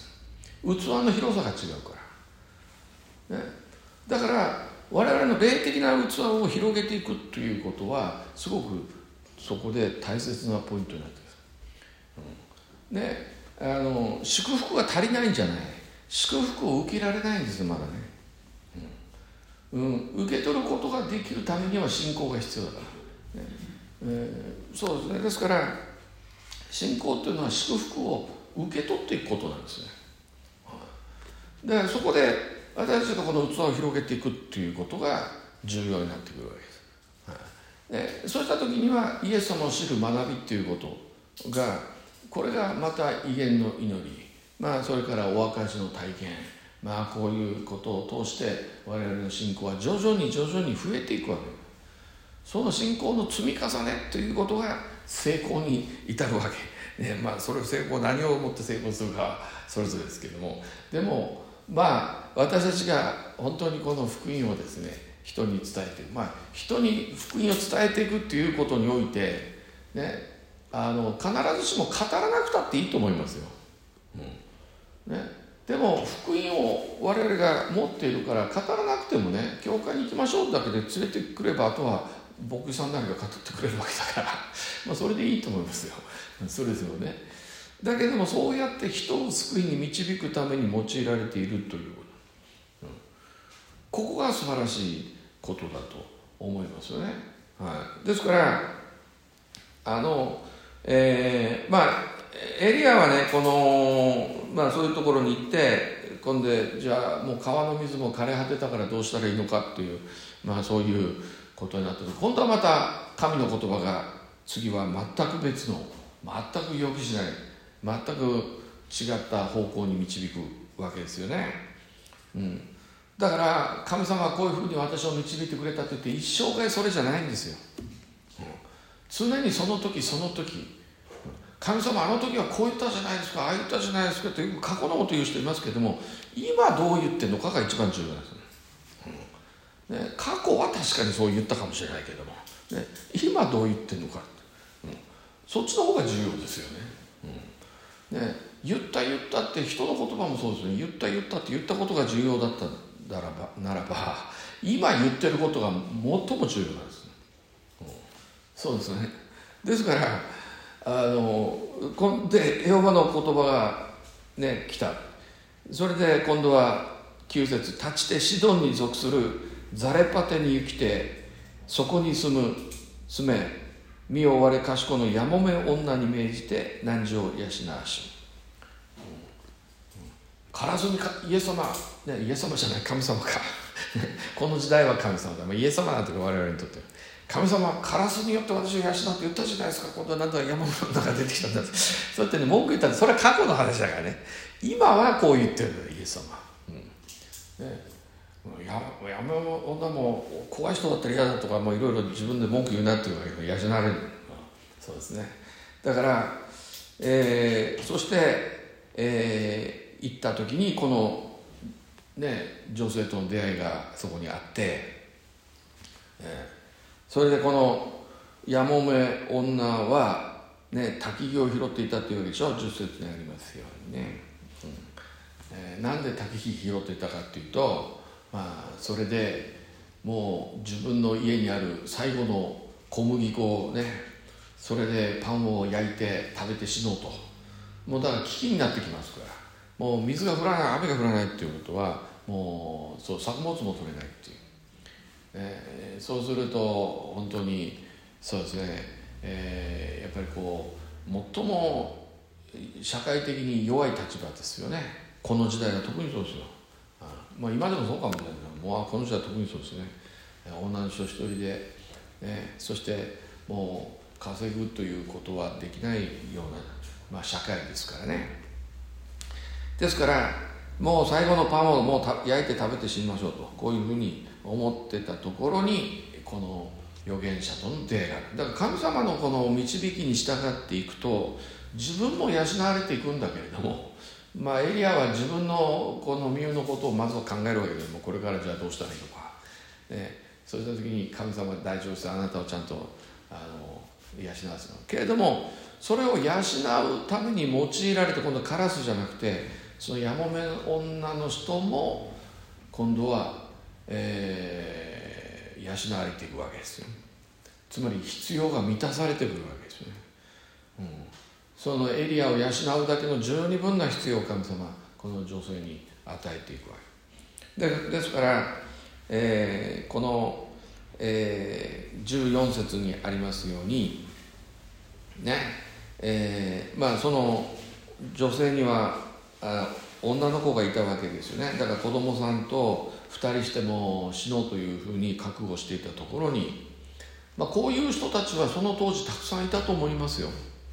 器の広さが違うから、ね、だから我々の霊的な器を広げていくということはすごくそこで大切なポイントになっています、うん、であの祝福が足りないんじゃない、祝福を受けられないんですまだね、うんうん、受け取ることができるためには信仰が必要だから、ねえー、そうですね。ですから信仰というのは祝福を受け取っていくことなんですね。 でそこで私たちがこの器を広げていくっていうことが重要になってくるわけです。でそうした時にはイエス様を知る学びっていうことが、これがまた威厳の祈り、まあそれからお証しの体験、まあこういうことを通して我々の信仰は徐々に徐々に増えていくわけです。その信仰の積み重ねということが成功に至るわけ、ね、まあそれを成功、何をもって成功するかはそれぞれですけども、でもまあ私たちが本当にこの福音をですね人に伝えていく、まあ人に福音を伝えていくっていうことにおいてね、あの必ずしも語らなくたっていいと思いますよ、うんね、でも福音を我々が持っているから語らなくてもね、教会に行きましょうだけで連れてくれば、あとは牧師さんなりが語ってくれるわけだからまあそれでいいと思いますよ。そうですよね。だけどもそうやって人を救いに導くために用いられているということ、うん、ここが素晴らしいことだと思いますよね、はい、ですからあの、えー、まあエリアはねこの、まあ、そういうところに行って今度でじゃあもう川の水も枯れ果てたからどうしたらいいのかっていう、まあそういうことになってる。今度はまた神の言葉が次は全く別の、全く予期しない、全く違った方向に導くわけですよね、うん、だから神様はこういうふうに私を導いてくれたと言って一生涯それじゃないんですよ、うん、常にその時その時、神様あの時はこう言ったじゃないですか、ああ言ったじゃないですかって過去のこと言う人いますけども、今どう言ってるのかが一番重要なんです、うんね、過去は確かにそう言ったかもしれないけども、ね、今どう言ってるのか、うん、そっちの方が重要ですよね、うんね、言った言ったって人の言葉もそうですね、言った言ったって言ったことが重要だったならば、ならば今言ってることが最も重要なんです、うん、そうですね。ですからあのでエホバの言葉がね来た。それで今度はきゅう節、立ちてシドンに属するザレパテに行きてそこに住む住め、身を我賢のやもめ女に命じて汝を養わし、からずにかイエス様、ね、イエス様じゃない神様かこの時代は神様だ、イエス様なんて我々にとって神様はカラスによって私を養って言ったじゃないですか、今度は何だ山の中出てきたんだってそうやってね文句言ったってそれは過去の話だからね、今はこう言ってるんだよイエス様、うんね、や山の女も怖い人だったら嫌だとかもういろいろ自分で文句言うなっていうわけで養われる、そうですね。だから、えー、そして、えー、行った時にこのね女性との出会いがそこにあって、えーそれでこのやもめ女は、ね、焚き木を拾っていたというわけでしょ、じゅっ節にありますようにね、うんえー、なんで焚き木拾っていたかっていうと、まあ、それでもう自分の家にある最後の小麦粉をね、それでパンを焼いて食べて死のうと、もうだから危機になってきますから、もう水が降らない雨が降らないっていうことはもうそう作物も取れないっていう、えー、そうすると本当にそうですね、えー、やっぱりこう最も社会的に弱い立場ですよね、この時代は特にそうですよ。あ、まあ、今でもそうかもしれないけどもうこの時代は特にそうですね。女の人一人で、ね、そしてもう稼ぐということはできないような、まあ、社会ですからね。ですからもう最後のパンをもう焼いて食べて死にましょうと、こういうふうに思ってたところにこの預言者との出会いがある。だから神様のこの導きに従っていくと自分も養われていくんだけれども、まあエリアは自分のこの身のことをまずは考えるわけでも、これからじゃあどうしたらいいのか、ね、そうした時に神様大丈夫です、あなたをちゃんとあの養わせるけれども、それを養うために用いられて今度はカラスじゃなくてそのやもめ女の人も今度は、えー、養われていくわけですよ。つまり必要が満たされてくるわけですよね、うん、そのエリアを養うだけの十二分な必要を神様この女性に与えていくわけで、ですから、えー、この、えー、じゅうよん節にありますようにね、えー、まあその女性にはあ女の子がいたわけですよね。だから子供さんとふたりしても死のうというふうに覚悟していたところに、まあ、こういう人たちはその当時たくさんいたと思いますよ、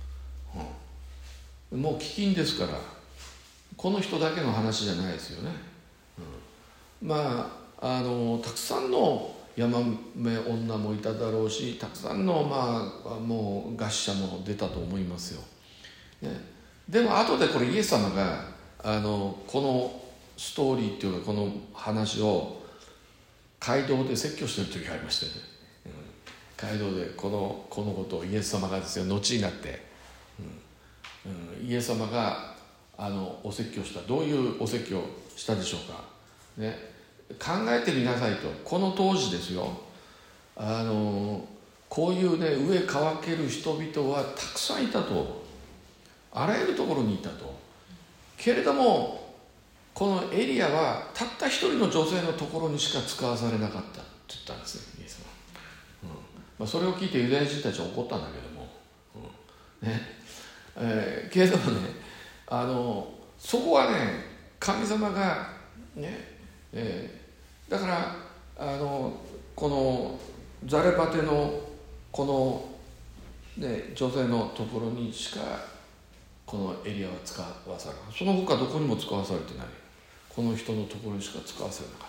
うん、もう飢饉ですから、この人だけの話じゃないですよね、うん、まああのたくさんの山目女もいただろうし、たくさんのまあもう餓死者も出たと思いますよ、ね、でも後でこれイエス様があのこのストーリーっていうかこの話を街道で説教してる時がありましたよね、うん、街道でこのこのことをイエス様がですね後になって、うんうん、イエス様があのお説教した、どういうお説教したでしょうか、ね、考えてみなさいと。この当時ですよ、あのこういうね上乾ける人々はたくさんいたと、あらゆるところにいたと。けれどもこのエリアはたった一人の女性のところにしか使わされなかったって言ったんですね、イエスは、うんまあ、それを聞いてユダヤ人たちは怒ったんだけども、うんねえー、けれどもね、あのそこはね神様がね、えー、だからあのこのザレバテのこの、ね、女性のところにしかこのエリアは使わされない。その他どこにも使わされてない。この人のところにしか使わされなか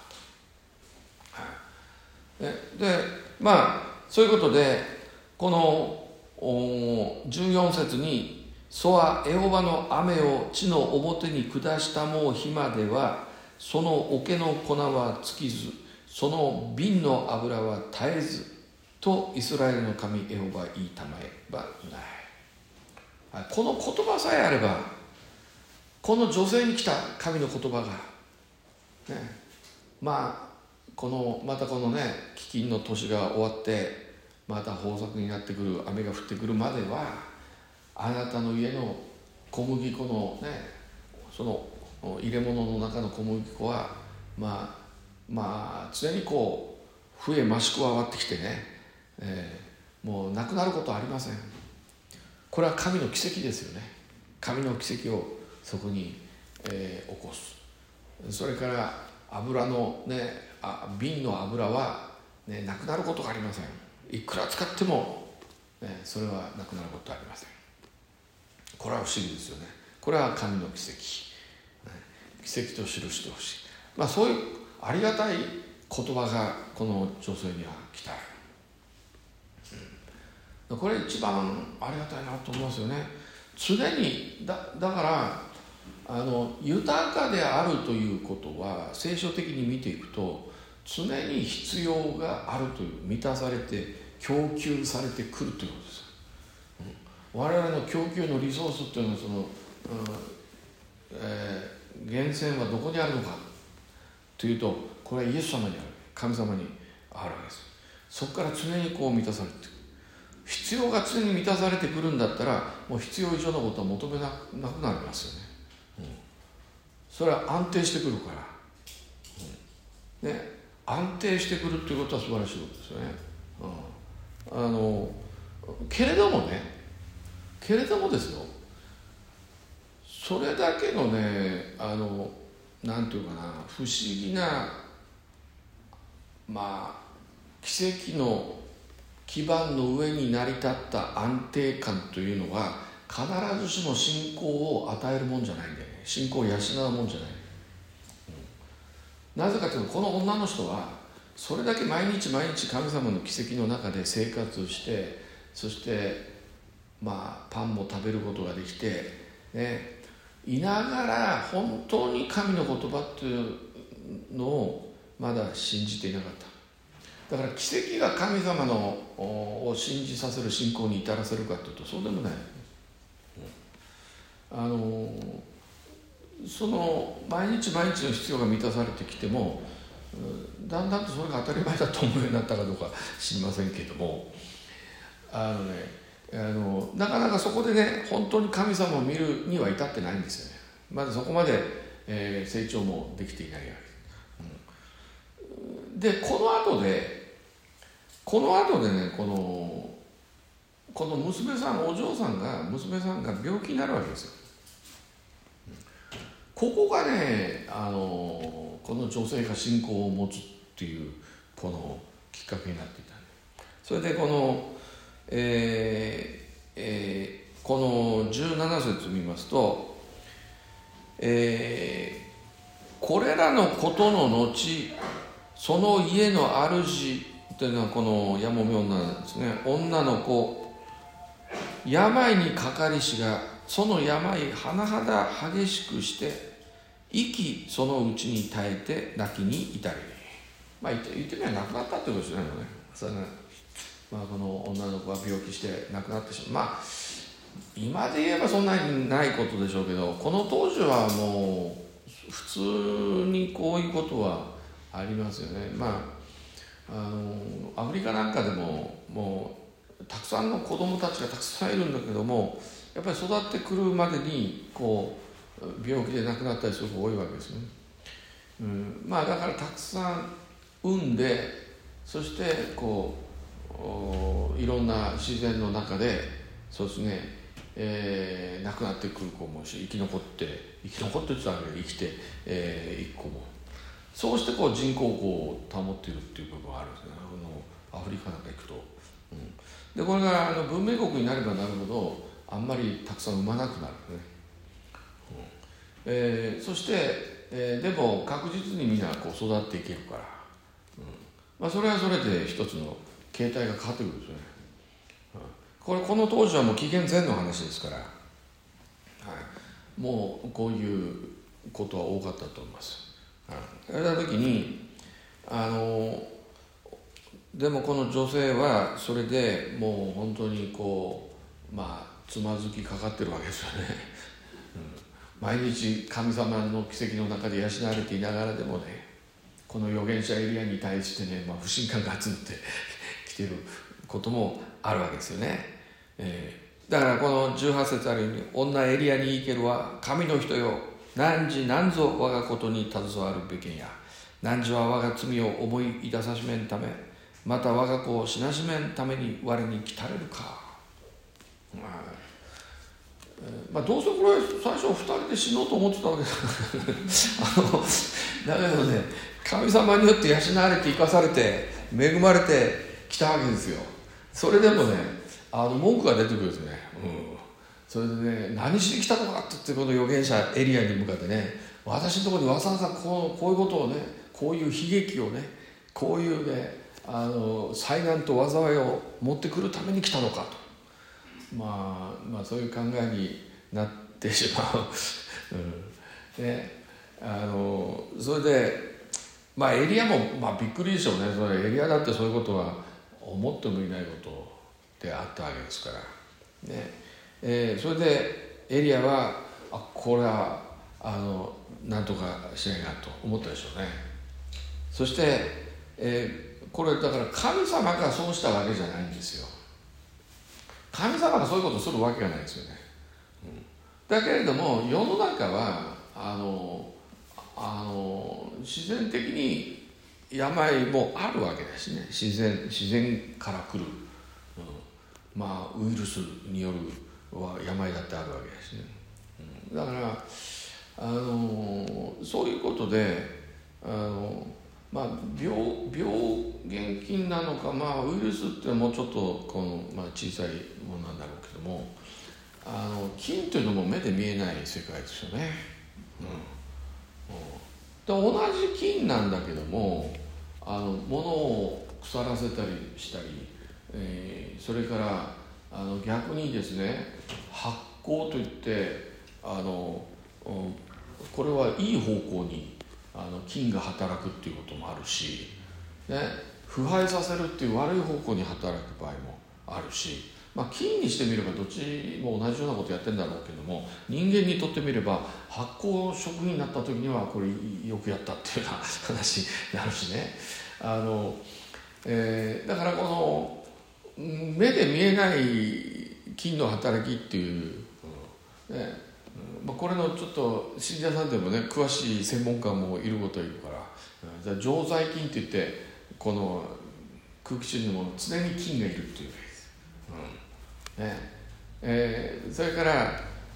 った、はい、で, でまあそういうことでこのじゅうよん節に「そはエホバの雨を地の表に下したもう日まではその桶の粉は尽きずその瓶の油は絶えずとイスラエルの神エホバ言いたまえばない」。この言葉さえあれば、この女性に来た神の言葉が、ね、まあこのまたこのね飢饉の年が終わってまた豊作になってくる、雨が降ってくるまではあなたの家の小麦粉のねその入れ物の中の小麦粉はまあまあ常にこう増え増し加わってきてね、えー、もうなくなることはありません。これは神の奇跡ですよね。神の奇跡をそこに、えー、起こす。それから油のねあ瓶の油は、ね、なくなることがありません。いくら使っても、ね、それはなくなることはありません。これは不思議ですよね。これは神の奇跡、ね、奇跡と記してほしい。まあそういうありがたい言葉がこの女性には来た、うん、これ一番ありがたいなと思いますよね。常に だ, だからあの豊かであるということは聖書的に見ていくと常に必要があるという、満たされて供給されてくるということです、うん、我々の供給のリソースっていうのはその、うんえー、源泉はどこにあるのかというと、これはイエス様にある、神様にあるわけです。そこから常にこう満たされていく。必要が常に満たされてくるんだったらもう必要以上のことは求めなくなりますよね、うん、それは安定してくるから、うんね、安定してくるということは素晴らしいことですよね、うん、あのけれどもねけれどもですよ、それだけのねあのなんていうかな不思議なまあ奇跡の基盤の上に成り立った安定感というのは必ずしも信仰を与えるもんじゃないんだよね。信仰を養うもんじゃない、うん、なぜかというとこの女の人はそれだけ毎日毎日神様の奇跡の中で生活して、そしてまあパンも食べることができて、ね、いながら本当に神の言葉っていうのをまだ信じていなかった。だから奇跡が神様のを信じさせる信仰に至らせるかというとそうでもない。あのその毎日毎日の必要が満たされてきてもだんだんとそれが当たり前だと思うようになったかどうか知りませんけれども、あのねあのなかなかそこでね本当に神様を見るには至ってないんですよね。まだそこまで、えー、成長もできていないわけです、うん、でこの後でこの後でねこのこの娘さんお嬢さんが娘さんが病気になるわけですよ。 ここがね、あのこの女性が信仰を持つっていうこのきっかけになっていた。それでこの、えーえー、このじゅうなな節見ますと、えーこれらのことの後、その家の主というのはこのやもめ女なんですね。女の子、病にかかりしが、その病甚だ激しくして息そのうちに耐えて泣きに至り、まあ言って言ってみれば亡くなったってことですよね。それね、まあ、この女の子は病気して亡くなってしまう。まあ今で言えばそんなにないことでしょうけど、この当時はもう普通にこういうことはありますよね。まあ、あのアフリカなんかでももうたくさんの子供たちがたくさんいるんだけども、やっぱり育ってくるまでにこう病気で亡くなったりする子が多いわけですね。うん、まあだからたくさん産んで、そしてこういろんな自然の中でそうですね、えー、亡くなってくる子もし、生き残って生き残ってって言ったら生きて、えー、いく子も、そうしてこう人口を保っているっていう部分があるんですね。あのアフリカなんか行くと、うん、でこれがあの文明国になればなるほどあんまりたくさん産まなくなるんですね。うんえー、そして、えー、でも確実にみんなこう育っていけるから、うんまあ、それはそれで一つの形態が変わってくるんですよね。これこの当時はもう紀元前の話ですから、はい、もうこういうことは多かったと思います。はい、やった時にあのでもこの女性はそれでもう本当にこうまあつまずきかかってるわけですよね、うん、毎日神様の奇跡の中で養われていながらでもね、この預言者エリアに対してね、まあ、不信感が集まってきていることもあるわけですよね。えー、だからこのじゅうはち節あるように、女エリアに生けるは神の人よ、何時何ぞ我がことに携わるべきや、何時は我が罪を思い出さしめんため、また我が子を死なしめんために我に来たれるか。まあ、えーまあ、どうせこれ最初ふたりで死のうと思ってたわけですあのだけどね、神様によって養われて生かされて恵まれてきたわけですよ。それでもね、あの文句が出てくるんですね、うん、それでね、何しに来たのかって言ってこの預言者エリアに向かってね、私のところにわざわざこう、こういうことをね、こういう悲劇をね、こういうね、あの災難と災いを持ってくるために来たのかと、まあ、まあそういう考えになってしまう、うんね、あのそれでまあエリアも、まあ、びっくりでしょうね。それエリアだってそういうことは思ってもいないことであったわけですから、ねえー、それでエリアはあこれはあのなんとかしないなと思ったでしょうね。そして、えー、これだから神様がそうしたわけじゃないんですよ。神様がそういうことをするわけがないですよね、うん、だけれども世の中はあのあの自然的に病もあるわけですね。自然自然から来る、うん、まあウイルスによる病だってあるわけですね、うん、だからあのそういうことであの、まあ、病病原菌なのか、まあ、ウイルスってもうちょっとこの、まあ、小さいものなんだろうけども、あの菌というのも目で見えない世界ですよね、うんうん、で同じ菌なんだけどもあの物を腐らせたりしたり、えー、それからあの逆にですね、発酵といってあのこれはいい方向にあの菌が働くっていうこともあるし、ね、腐敗させるっていう悪い方向に働く場合もあるし、まあ、菌にしてみればどっちも同じようなことやってるんだろうけども、人間にとってみれば発酵食品になった時にはこれよくやったっていうような話になるしね、あの、えー、だからこの目で見えない菌の働きっていう、ね、まあ、これのちょっと信者さんでもね詳しい専門家もいることはいるから、じゃあ常在菌っていってこの空気中にも常に菌がいるっていうわけです、うんねえー、それから、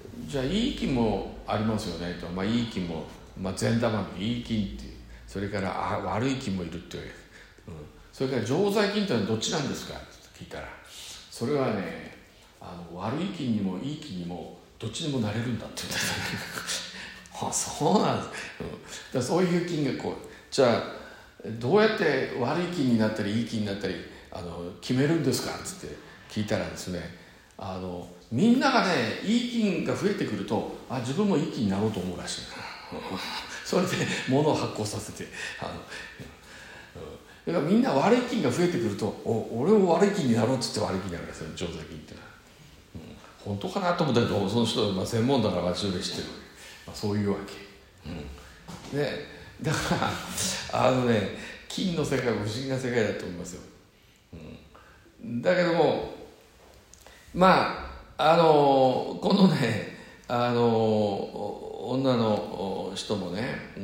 じゃあいい菌もありますよねと、まあ、いい菌も、まあ、善玉のいい菌っていう、それからあ悪い菌もいるっていう、うん、それから常在菌というのはどっちなんですかって聞いたら、それはね、あの悪い菌にもいい菌にもどっちにもなれるんだって言うんですよあ、そうなんです、うん、だからそういう菌がこう、じゃあどうやって悪い菌になったりいい菌になったりあの決めるんですかって聞いたらですね、あのみんながねいい菌が増えてくると、あ自分もいい菌になろうと思うらしいそれで物を発酵させて、あの、うん、だからみんな悪い菌が増えてくると、お俺も悪い菌になろうっつって悪い菌になるんですよ、常在菌ってのは、うん、本当かなと思ったけど、その人はまあ専門だから私より知ってる、まあ、そういうわけ、うん、でだからあのね菌の世界は不思議な世界だと思いますよ、うん、だけどもまああのこのねあの女の人もね、うん、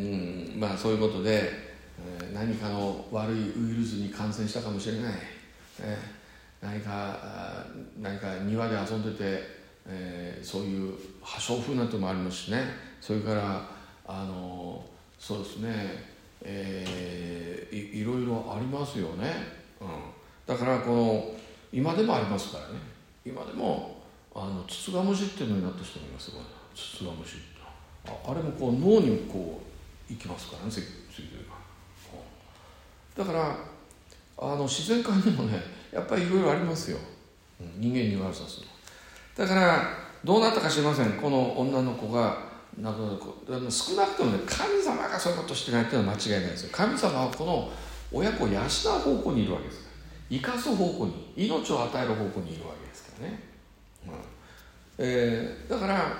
まあそういうことで、えー、何かの悪いウイルスに感染したかもしれない、えー、何か何か庭で遊んでて、えー、そういう破傷風なんてのもありますしね、それからあのそうですね、えー、い, いろいろありますよね、うん、だからこの今でもありますからね、今でもあのつつが虫っていうのになった人もいますよ、つつが虫って あ, あれもこう脳にこう行きますからね、脊髄が、だからあの自然界にもねやっぱりいろいろありますよ、うん、人間に悪さするの。だからどうなったか知りません、この女の子が亡くなる、少なくともね神様がそういうことしてないっていうのは間違いないですよ。神様はこの親子を養う方向にいるわけですから、生かす方向に、命を与える方向にいるわけですからね、うんえー、だから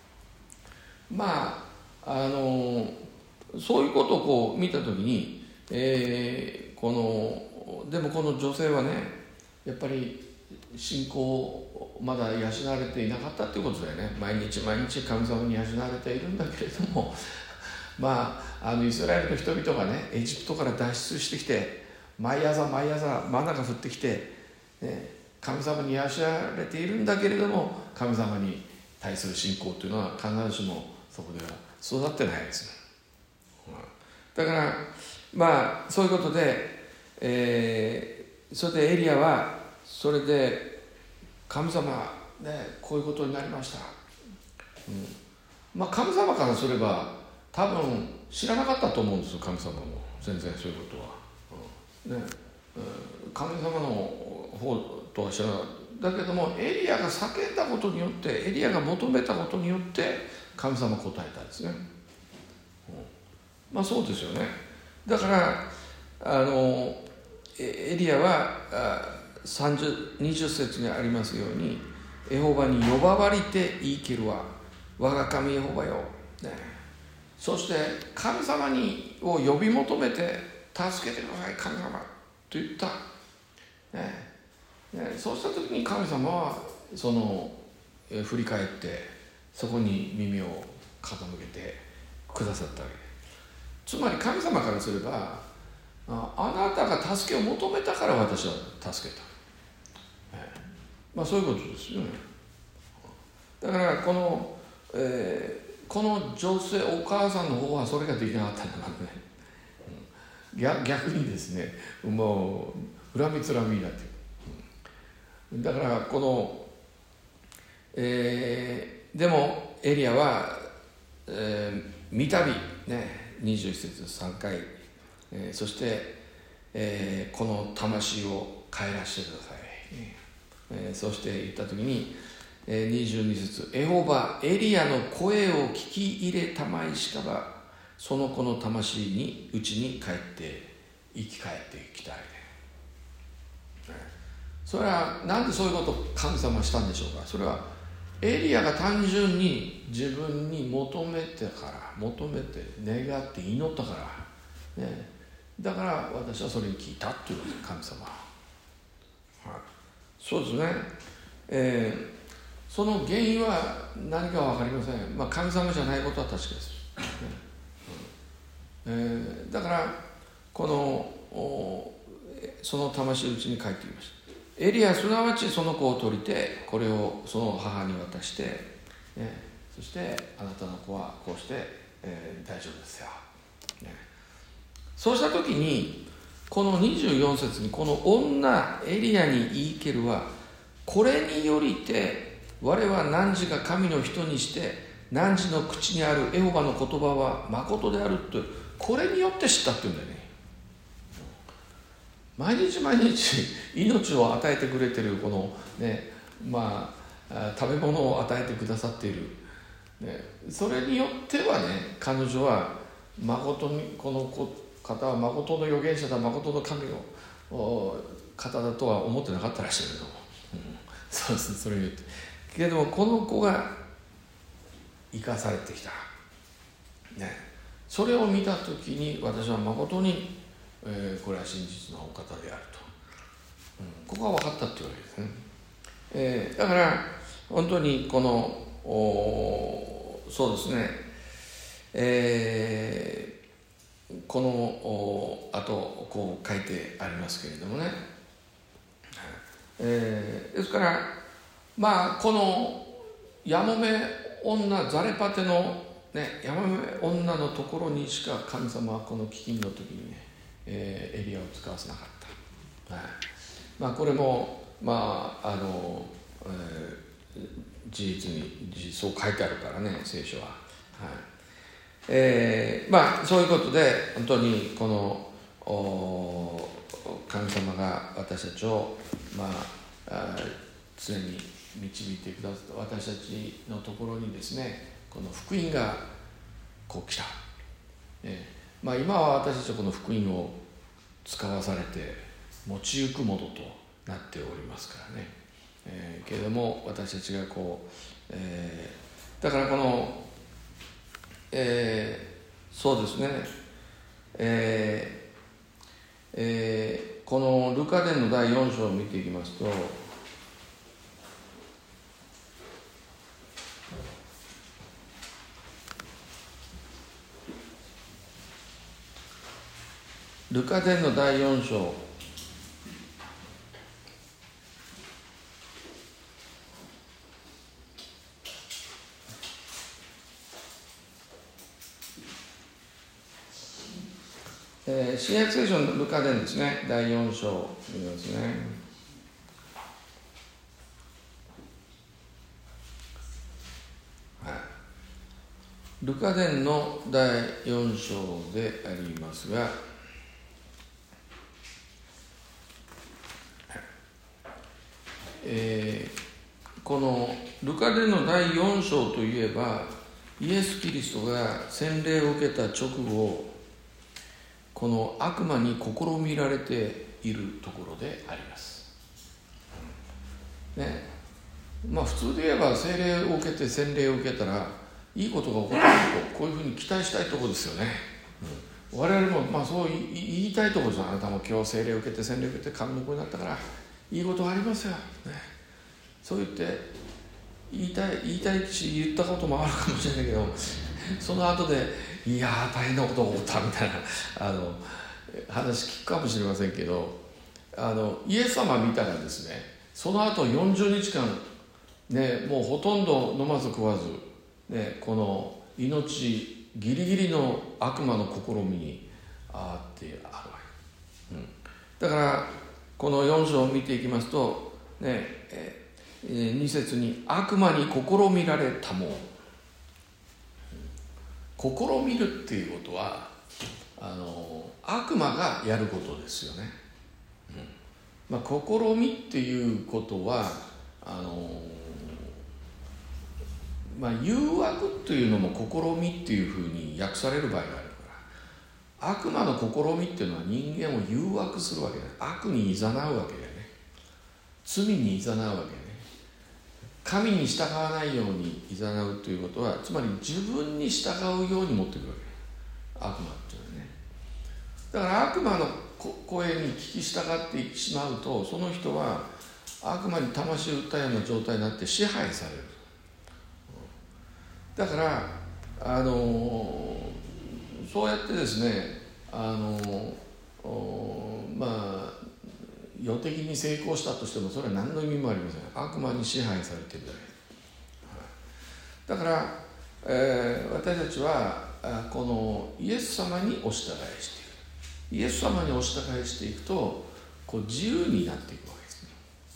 まああのそういうことをこう見たときに、えー、このでもこの女性はねやっぱり信仰をまだ養われていなかったということだよね。毎日毎日神様に養われているんだけれどもまああのイスラエルの人々がねエジプトから脱出してきて、毎朝毎朝マナが降ってきて、ね、神様に養われているんだけれども、神様に対する信仰というのは必ずしもそこでは育ってないですね。だからまあそういうことで、えー、それでエリアはそれで神様ねこういうことになりました、うん、まあ神様からすれば多分知らなかったと思うんですよ、神様も全然そういうことは、うんねうん、神様の方とは知らなかった。だけどもエリアが叫んだことによって、エリアが求めたことによって神様答えたんですね、うん、まあそうですよね。だからあのエリアはさんじゅう、にじゅっ節にありますように、エホバに呼ばわりて言い切るは我が神エホバよ、ね、そして神様にを呼び求めて助けてください神様と言った、ねね、そうした時に神様はそのえ振り返ってそこに耳を傾けてくださったわけです。つまり神様からすれば、あ, あなたが助けを求めたから私は助けた、ね、まあそういうことですよね。だからこの、えー、この女性お母さんの方はそれができなかったんだからね、うん、逆, 逆にですねもう恨みつらみになっている、うん、だからこの、えー、でもエリアは、えー、三度ねにじゅういち節さんかい、えー、そして、えー、この魂を帰らせてください、えー、そして言った時に、えー、にじゅうに節エホバエリアの声を聞き入れたまいしかばその子の魂にうちに帰って生き返っていきたい、ね、それはなんでそういうことを神様はしたんでしょうか。それはエリアが単純に自分に求めてから求めて願って祈ったから、ね、だから私はそれに聞いたっていうことです神様は、はい、そうですね、えー、その原因は何かは分かりません、まあ、神様じゃないことは確かです、ねうんえー、だからこのその魂うちに帰ってきました。エリアすなわちその子を取りてこれをその母に渡して、ねそしてあなたの子はこうして、えー、大丈夫ですよ、ね、そうした時にこのにじゅうよん節にこの女エリアに言いけるは、これによりて我は汝が神の人にして汝の口にあるエホバの言葉は誠であると、これによって知ったっていうんだよね。毎日毎日命を与えてくれてるこのね、まあ食べ物を与えてくださっている、ね、それによってはね、彼女は誠にこの方は誠の預言者だ、誠の神の方だとは思ってなかったらしいけど、うん、そうですね、それを言ってけれども、この子が生かされてきた、ね、それを見たときに私は誠に、えー、これは真実のお方であると、うん、ここが分かったっていうわけですね。えー、だから本当にこのそうですね、えー、このあとこう書いてありますけれどもね、えー、ですからまあこのやもめ女ザレパテのね、やもめ女のところにしか神様はこの飢饉の時にね、えー、エリアを使わせなかった、はい、まあこれもまああの、えー、事実に事実そう書いてあるからね、聖書は、はい、えー、まあそういうことで本当にこの神様が私たちをまあ常に導いてくださった、私たちのところにですね、この福音がこう来た、えーまあ、今は私たちはこの福音を使わされて持ち行くものとなっておりますからね、えー、けれども私たちがこう、えー、だからこの、えー、そうですね、えーえー、このルカ伝のだいよん章を見ていきますと、ルカ伝のだいよん章えー、新約聖書のルカ伝ですね、だいよん章見ますね。はい、ルカ伝のだいよん章でありますが、えー、このルカ伝のだいよん章といえば、イエス・キリストが洗礼を受けた直後、この悪魔に試みられているところであります、ね、まあ普通で言えば聖霊を受けて洗礼を受けたらいいことが起こるとこういうふうに期待したいところですよね、うん、我々もまあそう言いたいところですよ。あなたも今日聖霊を受けて洗礼を受けて神の子になったからいいことがありますよ、ね、そう言って言いたい言いたいし言ったこともあるかもしれないけど、その後でいやー大変なことが起こったみたいなあの話聞くかもしれませんけど、あのイエス様見たらですね、その後よんじゅうにちかん、ね、もうほとんど飲まず食わず、ね、この命ギリギリの悪魔の試みにあってあるわけ、うん、だからこのよん章を見ていきますと、ねえー、に節に悪魔に試みられたもん、試みるっていうことはあの悪魔がやることですよね、うんまあ、試みっていうことはあの、まあ、誘惑っていうのも試みっていうふうに訳される場合があるから、悪魔の試みっていうのは人間を誘惑するわけだ、悪に誘うわけだよね、罪に誘うわけだよね、神に従わないように誘うということは、つまり自分に従うように持ってくるわけ、悪魔っていうのはね。だから悪魔の声に聞き従ってしまうと、その人は悪魔に魂を打ったような状態になって支配される。だからあのそうやってですね、あのまあ予的に成功したとしてもそれは何の意味もありません。悪魔に支配されているだけ。 だから、えー、私たちはこのイエス様にお従いしていく。イエス様にお従いしていくとこう自由になっていくわけですね。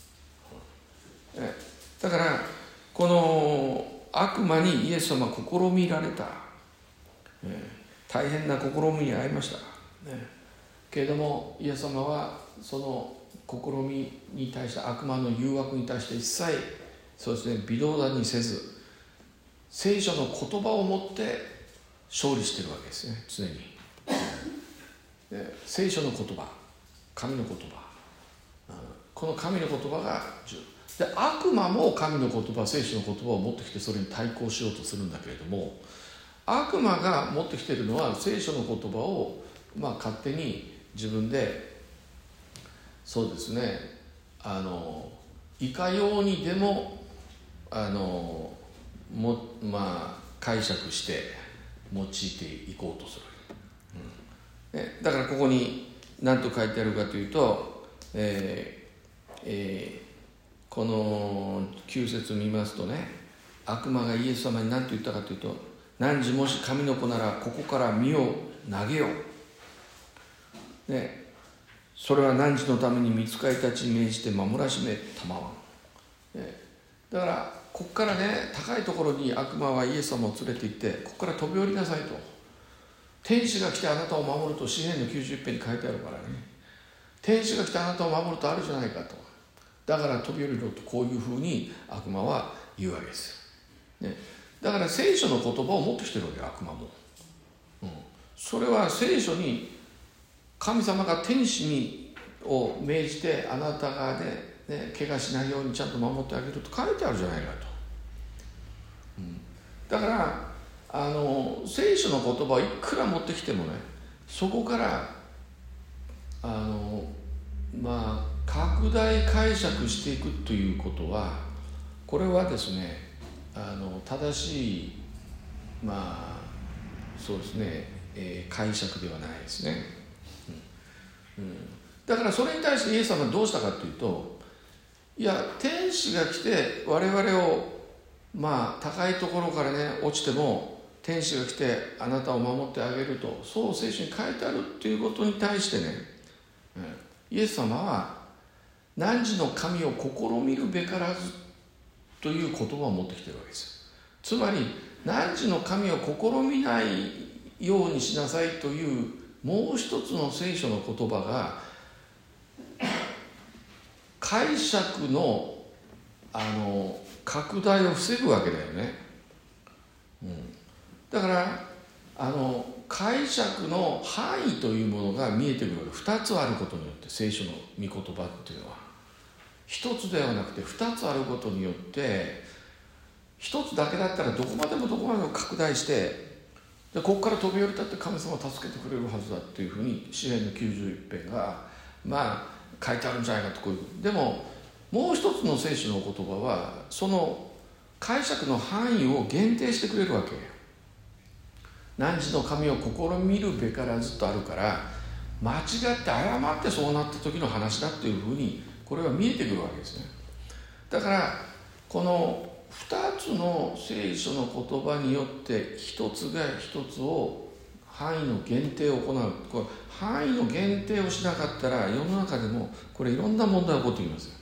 だからこの悪魔にイエス様は試みられた、えー、大変な試みに遭いました、ね、けれどもイエス様はその試みに対して悪魔の誘惑に対して一切そうですね微動だにせず聖書の言葉を持って勝利しているわけですね。常にで聖書の言葉、神の言葉、この神の言葉が重要で、悪魔も神の言葉、聖書の言葉を持ってきてそれに対抗しようとするんだけれども、悪魔が持ってきているのは聖書の言葉を、まあ、勝手に自分でそうですねあのいかようにでもあのも、まあ、解釈して用いていこうとする、うんね、だからここに何と書いてあるかというと、えーえー、このきゅう節見ますとね、悪魔がイエス様に何と言ったかというと、汝もし神の子ならここから身を投げよう、ね、それは汝のために御使いたちに命じて守らしめたまわん、ね、だからここからね高いところに悪魔はイエス様を連れて行って、ここから飛び降りなさいと、天使が来てあなたを守ると詩編のきゅうじゅういっぺんに書いてあるからね、天使が来てあなたを守るとあるじゃないかと、だから飛び降りろとこういうふうに悪魔は言うわけですよ、ね、だから聖書の言葉を持ってきてるわけ悪魔も、うん、それは聖書に神様が天使にを命じてあなたがね、ね怪我しないようにちゃんと守ってあげると書いてあるじゃないかと、うん、だからあの聖書の言葉をいくら持ってきてもね、そこからあのまあ拡大解釈していくということは、これはですねあの正しいまあそうですね、えー、解釈ではないですね、うんうん、だからそれに対してイエス様はどうしたかというと、いや天使が来て我々をまあ高いところからね落ちても天使が来てあなたを守ってあげると、そう聖書に書いてあるっていうことに対してね、イエス様は汝の神を試みるべからずという言葉を持ってきているわけです。つまり汝の神を試みないようにしなさいというもう一つの聖書の言葉が解釈のあの拡大を防ぐわけだよね、うん、だからあの解釈の範囲というものが見えてくるわけ。ふたつあることによって、聖書の御言葉っていうのはひとつではなくてふたつあることによって、ひとつだけだったらどこまでもどこまでも拡大して、でここから飛び降りたって神様を助けてくれるはずだっていうふうに詩編のきゅうじゅういっぺんがまあ書いてあるんじゃないかと。こういうでももう一つの聖書の言葉はその解釈の範囲を限定してくれるわけ。汝の神を試みるべからずとあるから、間違って誤ってそうなった時の話だっていうふうにこれは見えてくるわけですね。だからこのふたつの聖書の言葉によってひとつがひとつを範囲の限定を行う。これ範囲の限定をしなかったら世の中でもこれいろんな問題が起こってきますよ、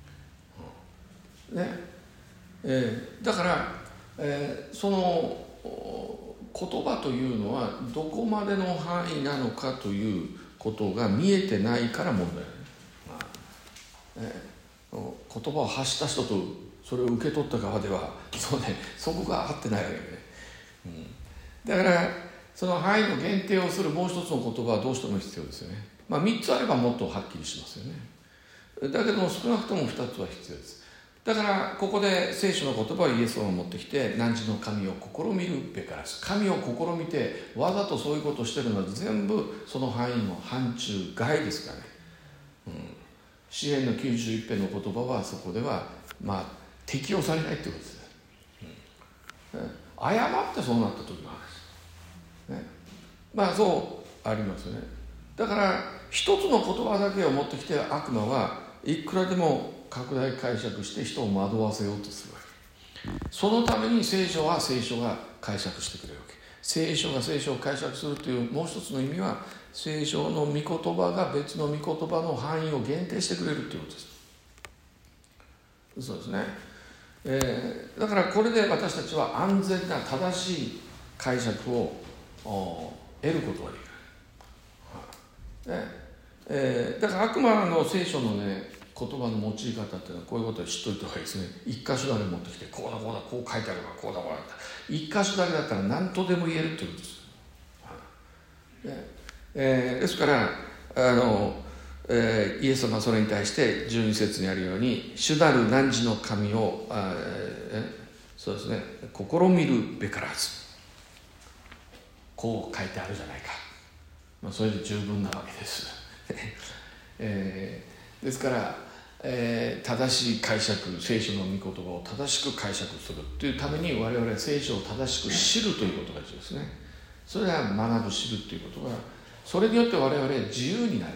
ねえー、だから、えー、その言葉というのはどこまでの範囲なのかということが見えてないから問題ね、まあえー、言葉を発した人とそれを受け取った側ではそう、ね、そこが合ってないわけね、うん、だからその範囲の限定をするもう一つの言葉はどうしても必要ですよね。まあみっつあればもっとはっきりしますよね。だけども少なくともふたつは必要です。だからここで聖書の言葉をイエス様が持ってきて、汝の神を試みるべからず、神を試みてわざとそういうことをしているのは全部その範囲の範疇外ですからね、うん、詩編のきゅうじゅういっぺんの言葉はそこではまあ適用されないということです、うん、誤ってそうなった時の話、ね、まあそうありますよね。だから一つの言葉だけを持ってきて悪魔はいくらでも拡大解釈して人を惑わせようとするわそのために聖書は聖書が解釈してくれるわけ。聖書が聖書を解釈するというもう一つの意味は、聖書の御言葉が別の御言葉の範囲を限定してくれるということです。そうですね、えー、だからこれで私たちは安全な正しい解釈を得ることができる、ねえー、だから悪魔の聖書のね言葉の用い方っていうのはこういうことを知っといた方がいいですね。一箇所だけ持ってきてこうだこうだこう書いてあるからこうだこうだって一箇所だけだったら何とでも言えるということです、ねえー、ですからあの、えー、イエス様はそれに対してじゅうに節にあるように主なる汝の神をあ、えー、そうですね試みるべからずこう書いてあるじゃないか、まあ、それで十分なわけです、えー、ですからえー、正しい解釈、聖書の御言葉を正しく解釈するというために我々は聖書を正しく知るということが重要ですね。それは学ぶ、知るということが、それによって我々は自由になる、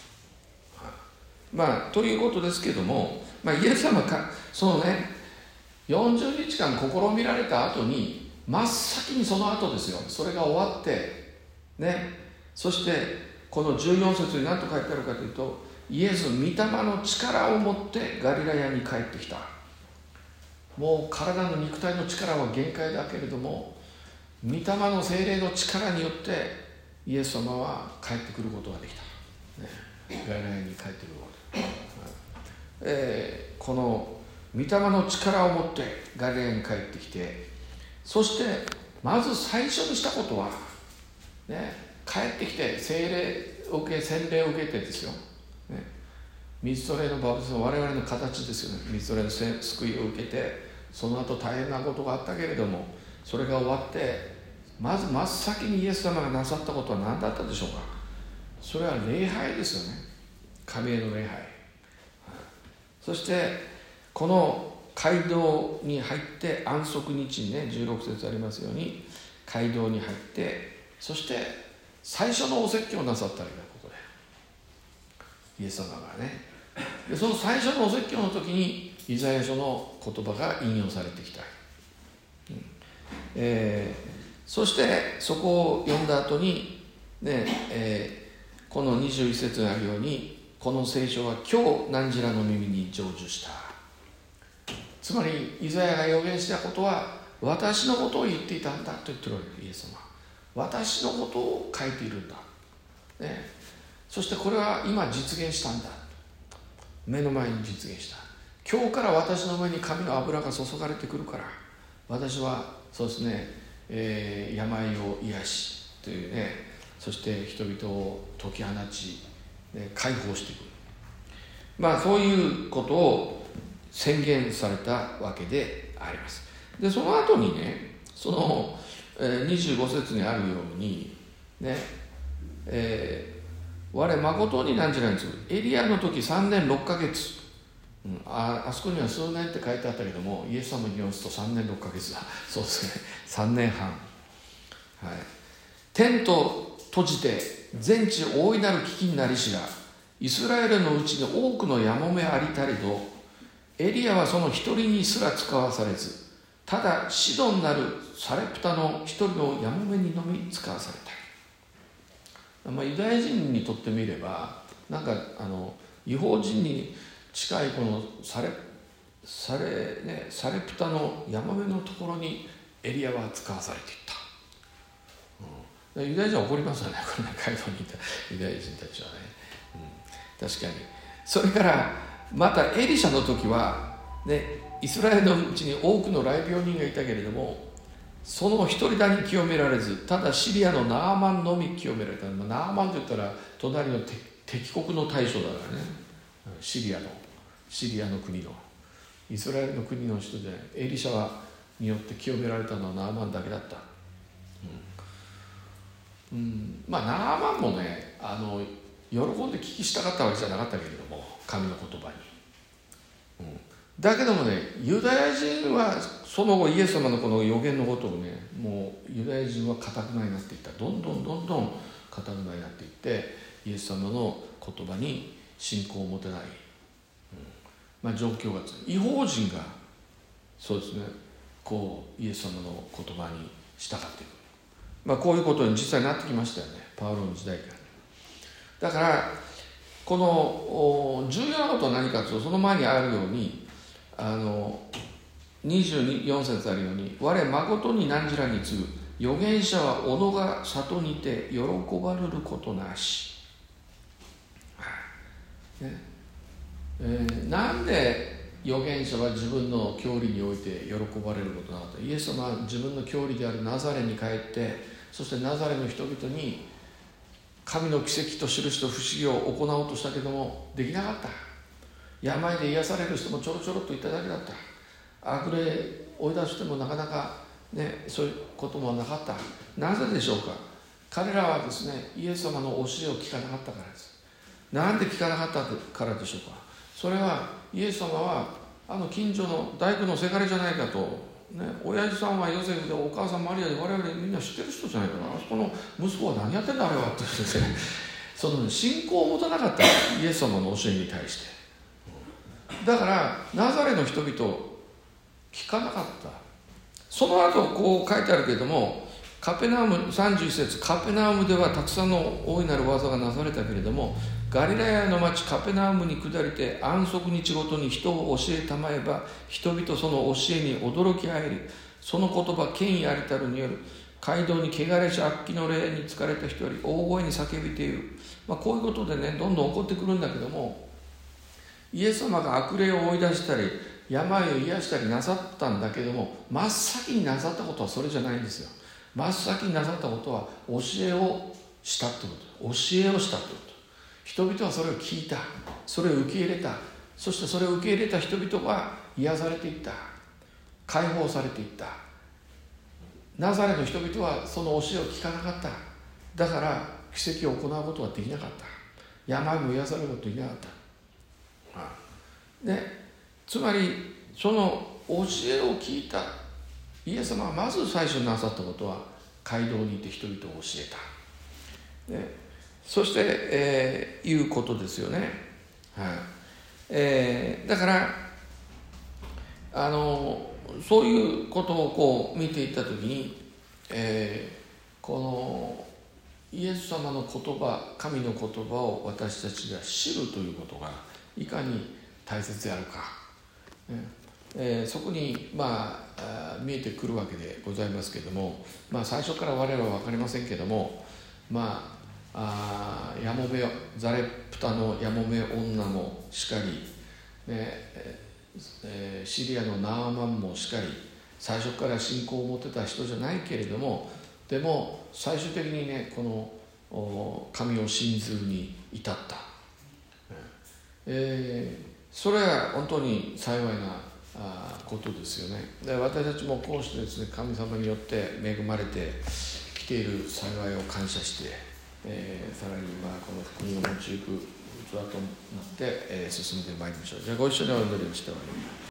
まあということですけども、まあ、イエス様がそのねよんじゅうにちかん試みられた後に真っ先にその後ですよ、それが終わってね、そしてこのじゅうよん節に何と書いてあるかというと、イエス御霊の力を持ってガリラヤに帰ってきた。もう体の肉体の力は限界だけれども、御霊の聖霊の力によってイエス様は帰ってくることができた、ね、ガリラヤに帰ってくること、えー、この御霊の力を持ってガリラヤに帰ってきて、そしてまず最初にしたことは、ね、帰ってきて聖霊を受け洗礼を受けてですよ、ね、水と霊のバプテスマ、我々の形ですよね。水と霊の救いを受けて、その後大変なことがあったけれども、それが終わってまず真っ先にイエス様がなさったことは何だったでしょうか。それは礼拝ですよね。神への礼拝。そしてこの街道に入って安息日にね、じゅうろく節ありますように街道に入って、そして最初のお説教をなさったわけだ。ここでイエス様がね、でその最初のお説教の時にイザヤ書の言葉が引用されてきた、うんえー、そしてそこを読んだ後に、ねえー、このにじゅういち節にあるように、この聖書は今日汝らの耳に成就した。つまりイザヤが予言したことは私のことを言っていたんだと言ってるわけです。イエス様は私のことを書いているんだ、ね、そしてこれは今実現したんだ。目の前に実現した。今日から私の上に神の油が注がれてくるから、私はそうですね、えー、病を癒しというね、そして人々を解き放ち、ね、解放していく、まあそういうことを宣言されたわけであります。でその後にね、その、えー、にじゅうご節にあるようにね、えー我誠に何時なんですよ。エリアの時さんねんろっかげつ、うん、あ, あそこには数年って書いてあったけども、イエス様に言わすとさんねんろっかげつだ。そうですね、さんねんはん、はい、天と閉じて全地大いなる飢饉なりしが、イスラエルのうちに多くのやもめありたりと、エリアはその一人にすら使わされず、ただシドンなるサレプタの一人のやもめにのみ使わされた。まあ、ユダヤ人にとってみれば、なんかあの違法人に近いこのサレ、サレ、ね、サレプタの山辺のところにエリアは使わされていった、うん、ユダヤ人は怒りますよね、これね、街道にいたユダヤ人たちはね、うん、確かに。それからまたエリシャの時は、ね、イスラエルのうちに多くの雷病人がいたけれども、その一人だに清められず、ただシリアのナーマンのみ清められた。ナーマンと言ったら隣の敵国の大将だからね、シリアのシリアの国のイスラエルの国の人で、エリシャによって清められたのはナーマンだけだった、うんうん、まあナーマンもね、あの喜んで聞きしたかったわけじゃなかったけれども、神の言葉に、うん、だけどもね、ユダヤ人はその後イエス様のこの予言のことをね、もうユダヤ人は堅くなになっていった。どんどんどんどん堅くなになっていって、イエス様の言葉に信仰を持てない、うん、まあ状況が違法人がそうですね、 こうイエス様の言葉に従っていく、まあ、こういうことに実際になってきましたよね、パウロの時代から。だからこの重要なことは何かというと、その前にあるようにあのにじゅうよん節あるように、我誠に汝らに次ぐ預言者は己が里にて喜ばれることなし、ねえー、なんで預言者は自分の教理において喜ばれることなかった。イエス様は自分の教理であるナザレに帰って、そしてナザレの人々に神の奇跡と印と不思議を行おうとしたけどもできなかった。病で癒される人もちょろちょろっといただけだった。悪霊追い出してもなかなか、ね、そういうこともなかった。なぜでしょうか。彼らはですね、イエス様の教えを聞かなかったからです。なんで聞かなかったからでしょうか。それはイエス様はあの近所の大工のせがれじゃないかと、ね、親父さんはヨセフでお母さんマリアで我々みんな知ってる人じゃないかな、あそこの息子は何やってんだあれはってですね、その信仰を持たなかった、イエス様の教えに対して。だからナザレの人々聞かなかった。その後こう書いてあるけれども、カペナウムさんじゅういち節、カペナウムではたくさんの大いなる技がなされたけれども、ガリラヤの町カペナウムに下りて安息日ごとに人を教えたまえば、人々その教えに驚きあえり、その言葉権威ありたるによる。街道に汚れし悪鬼の霊に疲れた人より大声に叫びている、まあ、こういうことでね、どんどん起こってくるんだけども、イエス様が悪霊を追い出したり病を癒したりなさったんだけども、真っ先になさったことはそれじゃないんですよ。真っ先になさったことは教えをしたってこと、教えをしたってこと。人々はそれを聞いた、それを受け入れた、そしてそれを受け入れた人々は癒されていった、解放されていった。ナザレの人々はその教えを聞かなかった。だから奇跡を行うことはできなかった。病も癒されることはできなかった。で、つまりその教えを聞いたイエス様はまず最初になさったことは、街道にいて人々を教えた、ね、そして、えー、いうことですよね、はいえー、だからあのそういうことをこう見ていったときに、えー、このイエス様の言葉、神の言葉を私たちが知るということがいかに大切であるか、ねえー、そこに、まあ、見えてくるわけでございますけれども、まあ、最初から我々は分かりませんけれども、まあ、あやもめザレプタのやもめ女もしかり、ねえー、シリアのナーマンもしかり、最初から信仰を持ってた人じゃないけれども、でも最終的にね、この神を信ずるに至った、えー、それは本当に幸いなことですよね。で、私たちもこうしてですね、神様によって恵まれてきている幸いを感謝して、えー、さらにまあこの福音を用いく器となって、えー、進んでまいりましょう。じゃあご一緒にお祈りをしております。